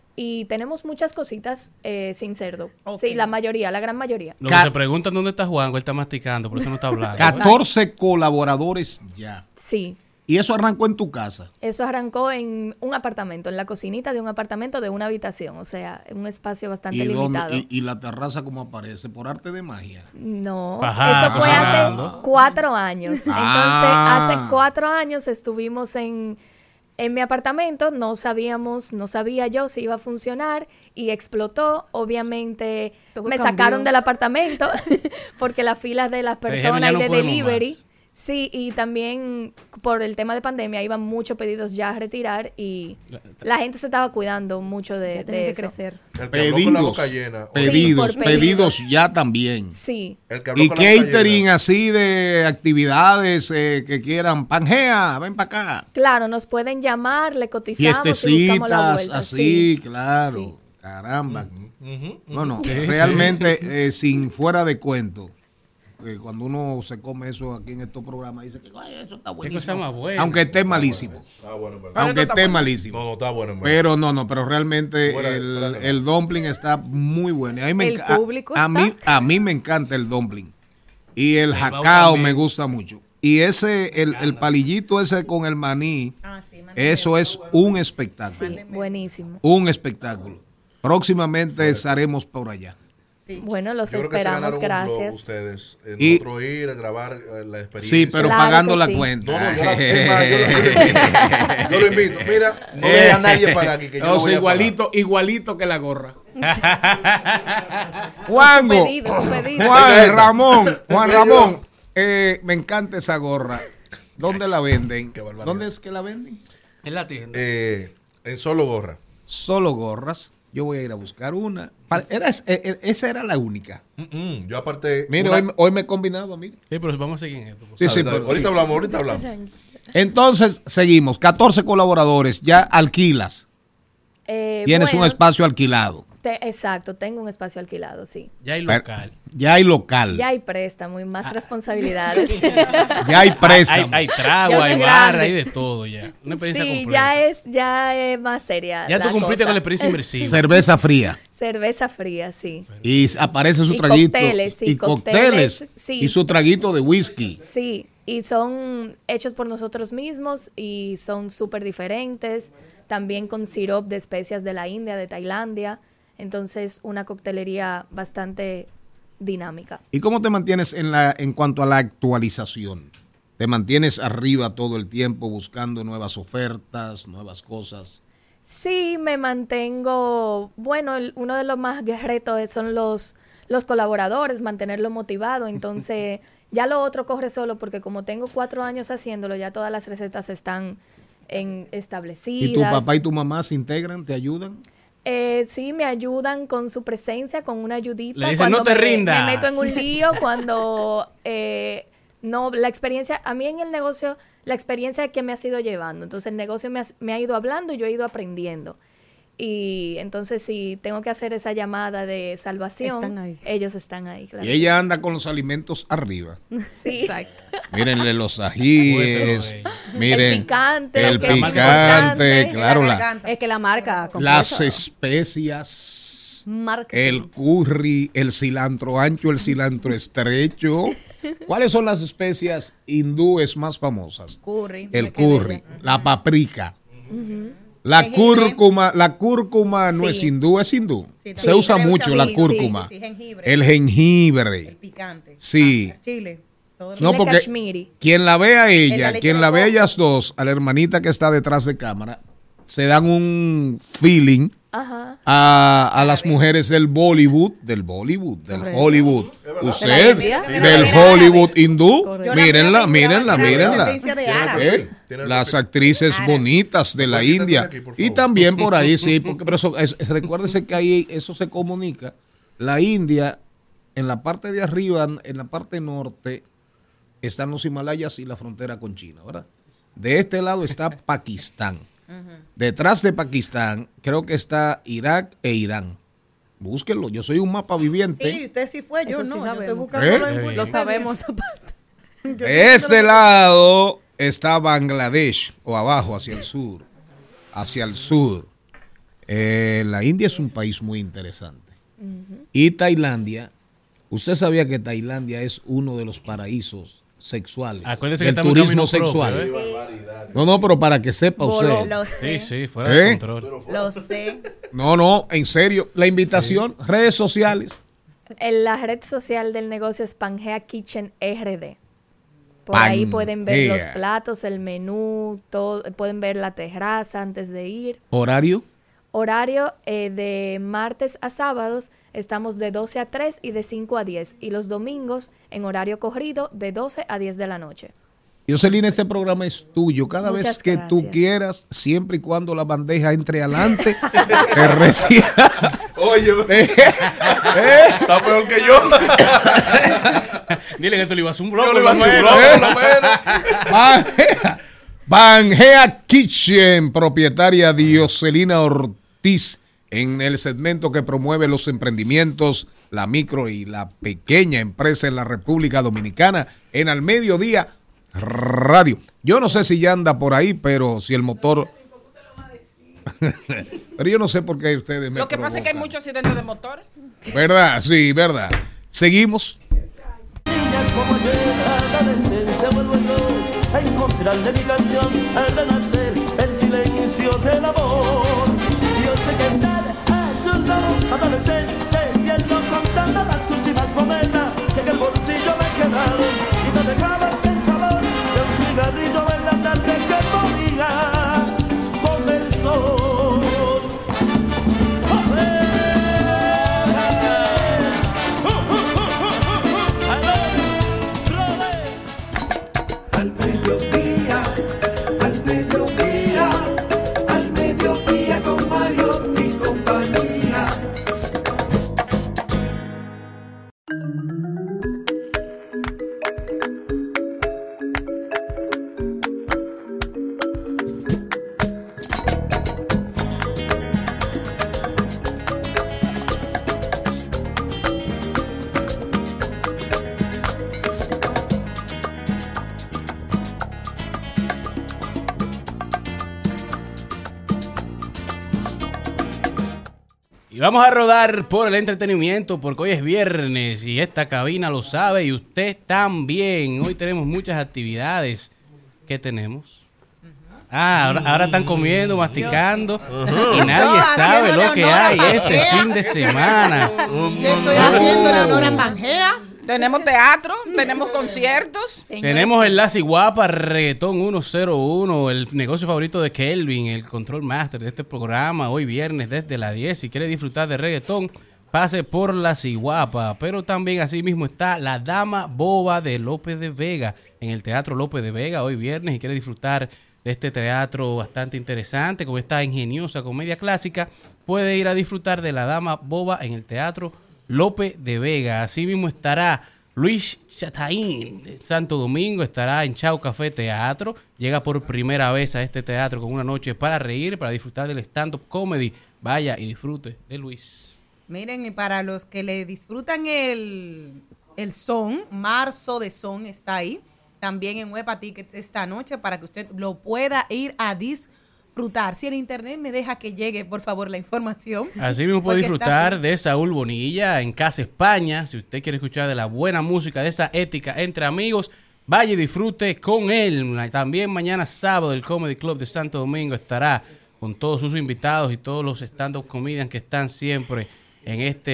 Y tenemos muchas cositas eh, sin cerdo. Sí, la mayoría, la gran mayoría. Lo que se preguntan dónde está Juan, él está masticando, por eso no está hablando. catorce colaboradores ya. Sí. Y eso arrancó en tu casa. Eso arrancó en un apartamento, en la cocinita de un apartamento de una habitación, o sea, un espacio bastante ¿Y, dónde- limitado. y, y la terraza como aparece? Por arte de magia. No, Fajá, eso fue cocinando. hace cuatro años. Entonces, Ah. hace cuatro años estuvimos en, en mi apartamento, no sabíamos, no sabía yo si iba a funcionar y explotó. Obviamente Todo me cambió. sacaron del apartamento porque las filas de las Te dijeron, personas "Ya y no de podemos delivery. más". Sí, y también por el tema de pandemia iban muchos pedidos ya a retirar y la gente se estaba cuidando mucho de, Ya de tienen que eso. crecer. El que habló con la boca llena. Pedidos, Sí, por pedido. pedidos ya también. Sí. El que habló Y con la boca catering llena. así de actividades eh, que quieran. Pangea, ven para acá. Claro, nos pueden llamar, le cotizamos y buscamos la Fiestecitas, vuelta. así, sí. claro. Sí. Caramba. Ujú, No, no, Sí, realmente, sí. eh, sin fuera de cuento, eh, cuando uno se come eso aquí en estos programas, dice que "Ay, eso está buenísimo. cosa más buena. Aunque esté malísimo. Está bueno, en verdad. Aunque esté malísimo. No, no, está bueno, en verdad. Pero no, no, pero realmente Fuera- el, fuera de- el dumpling está muy bueno. A mí me El enca- a- público a, está- mí, a mí me encanta el dumpling. Y el El bao jacao también. me gusta mucho. Y ese, el, el palillito ese con el maní, eso es un espectáculo. Sí, buenísimo. Un espectáculo. Próximamente estaremos por allá. Bueno, los Yo creo que se esperamos, ganaron un blog gracias. ustedes. En Y- otro ir a grabar eh, la experiencia. Sí, pero Claro pagando que la sí. cuenta. No, no, yo, la, es más, yo, lo- yo lo invito. Yo lo invito. Mira, no deje a nadie pagar aquí. Que yo O lo sea, voy a igualito, igualito que la gorra. Juango, Su pedido, su pedido. Juan Ramón, Juan Ramón, eh, me encanta esa gorra. ¿Dónde la venden? barbaridad. ¿Dónde es que la venden? En la tienda. Eh, en solo gorra. Solo gorras. Yo voy a ir a buscar una. Pa- Era, eh, eh, esa era la única. Mm, mm, yo aparte. Mire, una- hoy, hoy me he combinado, mire. Sí, pero vamos a seguir en esto. por Sí, Dale, sí, dale. pero- ahorita hablamos, ahorita hablamos. Entonces, seguimos. catorce colaboradores. Ya alquilas. Eh, Tienes un bueno, espacio alquilado. te- exacto, tengo un espacio alquilado, sí. Ya hay Pero- local. Ya hay local. Ya hay préstamo y más responsabilidades. Ya hay préstamo. Hay, hay trago, Ya hay es barra, grande. hay de todo ya. Una experiencia Sí, completa. ya es, ya es más seria. Ya la tú cumpliste cosa. con la experiencia inmersiva. Cerveza fría. Cerveza fría, sí. Y aparece su Y traguito. cócteles, sí, y cócteles. cócteles, sí. Y su traguito de whisky. Sí, y son hechos por nosotros mismos y son súper diferentes. También con sirop de especias de la India, de Tailandia. Entonces, una coctelería bastante dinámica. ¿Y cómo te mantienes en, la, en cuanto a la actualización? ¿Te mantienes arriba todo el tiempo buscando nuevas ofertas, nuevas cosas? Sí, me mantengo, bueno, el- uno de los más retos son los, los colaboradores, mantenerlo motivado. Entonces, ya lo otro corre solo porque como tengo cuatro años haciéndolo, ya todas las recetas están en, establecidas. ¿Y tu papá y tu mamá se integran, te ayudan? Eh, sí, me ayudan con su presencia, con una ayudita. Le dicen, cuando "No te me, rindas". me meto en un lío, cuando eh, no, la experiencia, a mí en el negocio, la experiencia que me ha sido llevando. Entonces el negocio me ha, me ha ido hablando y yo he ido aprendiendo. Y entonces si tengo que hacer esa llamada de salvación, Están ahí. ellos están ahí, claro. Y ella anda con los alimentos arriba. Sí. Exacto. Mírenle los ajíes, miren El picante, el que es muy picante, importante. claro, La la- garganta. Es que la marca las completa. especias, Marca. el curry, el cilantro ancho, el cilantro estrecho. ¿Cuáles son las especias hindúes más famosas? Curry. El me quedé curry, ya. la paprika. La Jengibre. cúrcuma, la cúrcuma no Sí. es hindú, es hindú. Sí, Se también usa se mucho usa la mucho. cúrcuma. Sí, sí, sí, jengibre. El jengibre. El picante. Sí. Ah, chile. Todo No, Chile porque kashmiri. quien la ve a En ella, la leche quien de la ve a coco. ellas dos, a la hermanita que está detrás de cámara, se dan un feeling Ajá. a, a las mujeres del Bollywood, del Bollywood, del Correcto. Hollywood. ¿De Usted, la India? del Hollywood hindú, Correcto. mírenla, mírenla, Tiene mírenla. descendencia de árabes. Eh, Las actrices bonitas de la India. Y también por ahí, sí, porque pero eso, es- es- recuérdese que ahí eso se comunica. La India, en la parte de arriba, en la parte norte, están los Himalayas y la frontera con China, ¿verdad? De este lado está Pakistán. Detrás de Pakistán, creo que está Irak e Irán. Búsquenlo, yo soy un mapa viviente. Sí, usted sí fue, yo Eso sí no. Yo sabemos. estoy buscando ¿Eh? en Lo Wikipedia. sabemos aparte. De este lado está Bangladesh, o abajo, hacia el sur. Hacia el sur. Eh, la India es un país muy interesante. Y Tailandia, usted sabía que Tailandia es uno de los paraísos sexuales. Acuérdese que del estamos en turismo camino propio, sexual. ¿eh? No, no, pero para que sepa usted. Lo sé. Sí, sí, fuera de ¿Eh? control. Lo sé. No, no, en serio. La invitación, redes sociales. En la red social del negocio es Pangea Kitchen R D. Por ahí pueden ver los Pangea. platos, el menú, todo, pueden ver la terraza antes de ir. Horario. Horario eh, de martes a sábados estamos de doce a tres y de cinco a diez. Y los domingos en horario corrido de doce a diez de la noche. Jocelyn, este programa es tuyo. Cada Muchas vez que tú gracias. quieras, siempre y cuando la bandeja entre adelante, te reciba. Oye, Eh, está peor que yo. Dile que tú le ibas a un bloque. Yo le iba a hacer un por lo bloque, menos. por lo menos. Bangea, Bangea Kitchen, propietaria Dioselina Ortiz, en el segmento que promueve los emprendimientos, la micro y la pequeña empresa en la República Dominicana, en Al Mediodía Radio. Yo no sé si ya anda por ahí, pero si el motor... Pero yo no sé por qué ustedes me Lo que pasa es que hay provocan. muchos accidentes de motores. ¿Verdad? Sí, verdad. Seguimos. Como llega la decencia, vuelvo yo a encontrarle mi canción al renacer el silencio del amor. Yo sé que tal es un lobo adolescente y él no contando las últimas monedas que en el bolsillo me quedaron y me dejaban el sabor de un cigarrillo en la tarde que moría con el sol. Al mediodía, al mediodía, al mediodía con Mario y compañía. Y vamos a rodar por el entretenimiento porque hoy es viernes y esta cabina lo sabe y usted también. Hoy tenemos muchas actividades. ¿Qué tenemos? Ah, ahora, ahora están comiendo, masticando y nadie No, sabe haciéndole lo que honor a hay este Pangea. fin de semana. Yo estoy haciéndole honor a Pangea. Tenemos teatro, tenemos conciertos. Tenemos el Lazi Guapa Reggaetón ciento uno, el negocio favorito de Kelvin, el control master de este programa, hoy viernes desde las diez. Si quiere disfrutar de reggaetón, pase por Lazi Guapa. Pero también así mismo está La Dama Boba de López de Vega, en el Teatro López de Vega, hoy viernes, y quiere disfrutar de este teatro bastante interesante, con esta ingeniosa comedia clásica, puede ir a disfrutar de La Dama Boba en el Teatro López de Vega. Así mismo estará Luis Chataín de Santo Domingo, estará en Chao Café Teatro. Llega por primera vez a este teatro con una noche para reír, para disfrutar del stand-up comedy. Vaya y disfrute de Luis. Miren, y para los que le disfrutan el, el son, Marzo de Son está ahí. También en Huepa Tickets esta noche para que usted lo pueda ir a disfrutar. Si el internet me deja que llegue, por favor, la información. Así mismo puede Porque está disfrutar así. de Saúl Bonilla en Casa España. Si usted quiere escuchar de la buena música, de esa ética entre amigos, vaya y disfrute con él. También mañana sábado el Comedy Club de Santo Domingo estará con todos sus invitados y todos los stand-up comedians que están siempre en este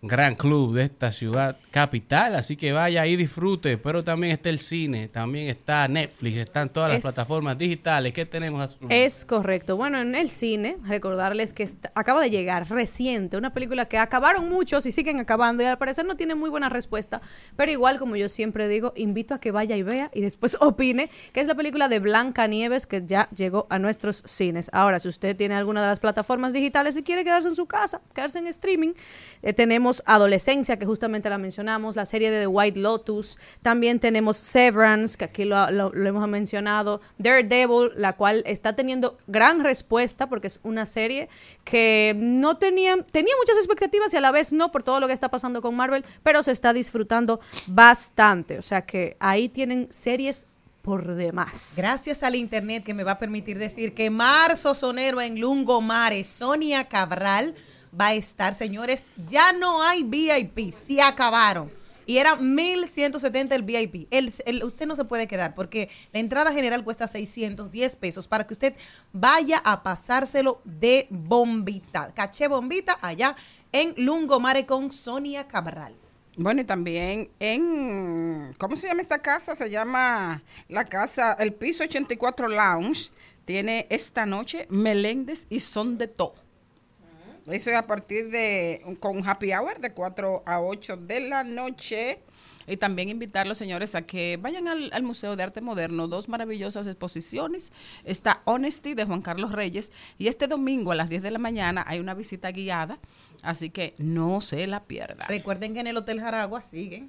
gran club de esta ciudad capital, así que vaya y disfrute, pero también está el cine, también está Netflix, están todas las Es- plataformas digitales. ¿Qué tenemos? Azul? Es correcto. Bueno, en el cine, recordarles que está- acaba de llegar reciente una película que acabaron muchos y siguen acabando y al parecer no tiene muy buena respuesta, pero igual, como yo siempre digo, invito a que vaya y vea y después opine, que es la película de Blancanieves que ya llegó a nuestros cines. Ahora, si usted tiene alguna de las plataformas digitales y quiere quedarse en su casa, quedarse en streaming, eh, tenemos Adolescencia, que justamente la mencionamos, la serie de The White Lotus, también tenemos Severance, que aquí lo, lo- lo hemos mencionado, Daredevil, la cual está teniendo gran respuesta porque es una serie que no tenía, tenía muchas expectativas y a la vez no por todo lo que está pasando con Marvel, pero se está disfrutando bastante. O sea que ahí tienen series por demás. Gracias al internet que me va a permitir decir que marzo sonero en Lungomare, Sonia Cabral va a estar, señores. Ya no hay V I P, se acabaron. Y era mil ciento setenta el V I P. El, el- usted no se puede quedar porque la entrada general cuesta seiscientos diez pesos para que usted vaya a pasárselo de bombita. Caché bombita allá en Lungomare con Sonia Cabral. Bueno, y también en, ¿cómo se llama esta casa? Se llama la casa, el piso ochenta y cuatro Lounge, tiene esta noche Meléndez y Son de To. Eso es a partir de, con un happy hour de cuatro a ocho de la noche. Y también invitarlos, señores, a que vayan al, al Museo de Arte Moderno. Dos maravillosas exposiciones. Está Honesty de Juan Carlos Reyes. Y este domingo a las diez de la mañana hay una visita guiada. Así que no se la pierda. Recuerden que en el Hotel Jaragua siguen.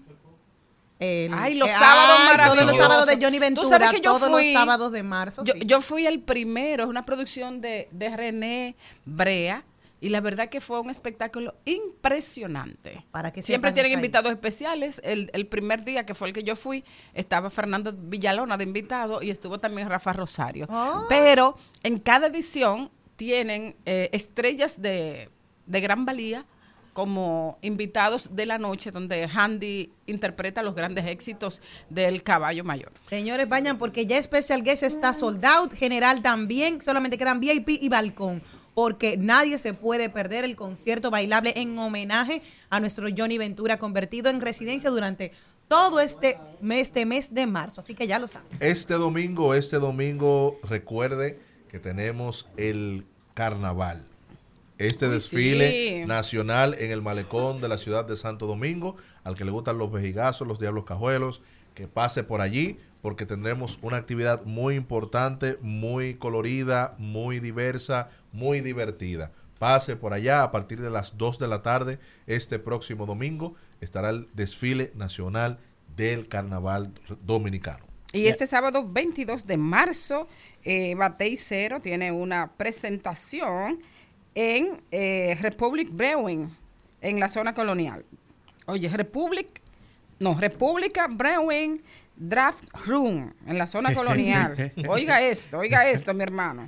El- Ay, los eh, sábados ay, maravillosos. Todos los sábados de Johnny Tú Ventura, sabes que yo todos fui- los sábados de marzo. Yo, sí. yo fui el primero, es una producción de, de René Brea. Y la verdad que fue un espectáculo impresionante. Para que Siempre sepan tienen detalle. invitados especiales. El, el primer día, que fue el que yo fui, estaba Fernando Villalona de invitado y estuvo también Rafa Rosario. Oh. Pero en cada edición tienen eh, estrellas de, de gran valía como invitados de la noche, donde Handy interpreta los grandes éxitos del Caballo Mayor. Señores, vayan porque ya Special Guest está sold out. General también. Solamente quedan V I P y balcón. Porque nadie se puede perder el concierto bailable en homenaje a nuestro Johnny Ventura, convertido en residencia durante todo este mes, este mes de marzo. Así que ya lo saben. Este domingo, este domingo, recuerde que tenemos el carnaval. Este Uy, desfile sí. nacional en el malecón de la ciudad de Santo Domingo. Al que le gustan los vejigazos, los diablos cajuelos, que pase por allí, porque tendremos una actividad muy importante, muy colorida, muy diversa, muy divertida. Pase por allá a partir de las dos de la tarde. Este próximo domingo estará el desfile nacional del carnaval dominicano. Y este sábado veintidós de marzo, eh, Batey Cero tiene una presentación en eh, Republic Brewing, en la zona colonial. Oye, Republic, no, República Brewing Draft Room, en la zona colonial. Oiga esto, oiga esto, mi hermano.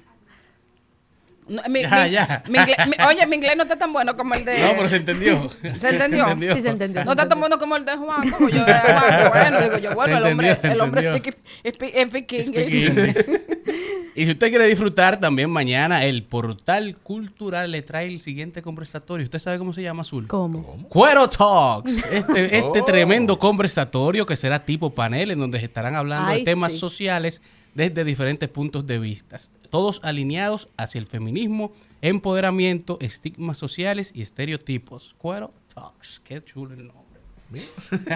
No, mi- Ya, mi- ya. mi inglés- mi- oye, mi inglés no está tan bueno como el de... No, pero se entendió. ¿Se entendió? Se entendió. Sí, se entendió. No está tan bueno como el de Juan, como yo. eh, Juan, bueno, digo yo, bueno, Se el hombre, entendió, el hombre entendió. speak, speak, speak English. English. Y si usted quiere disfrutar también mañana, el Portal Cultural le trae el siguiente conversatorio. ¿Usted sabe cómo se llama, Azul? ¿Cómo? Cuero Talks. Este, este Oh. tremendo conversatorio que será tipo panel en donde estarán hablando Ay, de temas sí. sociales desde diferentes puntos de vista. Todos alineados hacia el feminismo, empoderamiento, estigmas sociales y estereotipos. Cuero Talks. Qué chulo el nombre.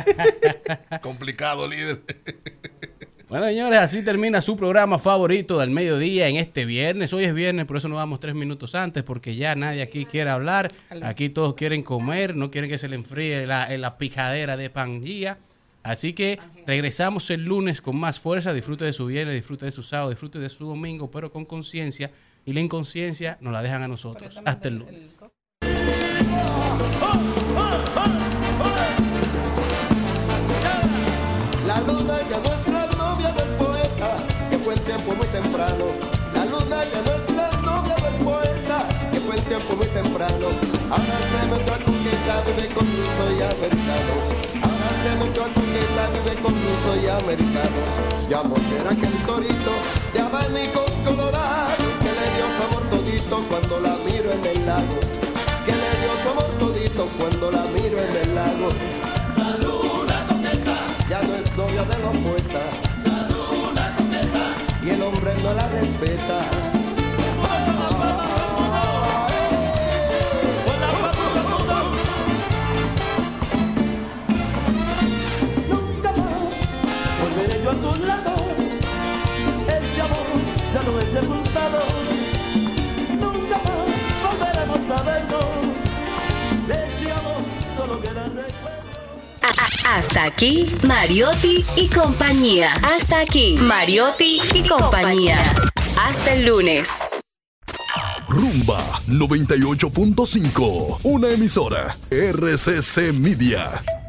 Complicado, líder. Bueno, señores, así termina su programa favorito del mediodía en este viernes. Hoy es viernes, por eso nos vamos tres minutos antes, porque ya nadie aquí quiere hablar. Aquí todos quieren comer, no quieren que se le enfríe la, la picadera de Pangía. Así que regresamos el lunes con más fuerza. Disfrute de su viernes, disfrute de su sábado, disfrute de su domingo, pero con conciencia. Y la inconsciencia nos la dejan a nosotros. Hasta el lunes. La luna ya no es la novia del poeta, que fue en tiempo muy temprano. La luna ya no es la novia del poeta, que fue en tiempo muy temprano. Ahora se metió a conquistar, vive con rusos y americanos. Ahora se metió a conquistar, vive con rusos y americanos. Ya Montera aquel torito de abanicos colorados, que le dio sabor todito cuando la miro en el lago. Que le dio sabor todito siento cuando la miro en el lago. La luna, ¿dónde está? Ya no es novia de los poetas. La luna, ¿dónde está? Y el hombre no la respeta. Nunca más volveré yo a tu lado. Ese amor ya lo he sepultado. Nunca más volveremos a vernos. Ese amor solo queda recuerdo. Hasta aquí, Mariotti y compañía. Hasta aquí, Mariotti y compañía. Hasta el lunes. Rumba noventa y ocho punto cinco, una emisora R C C Media.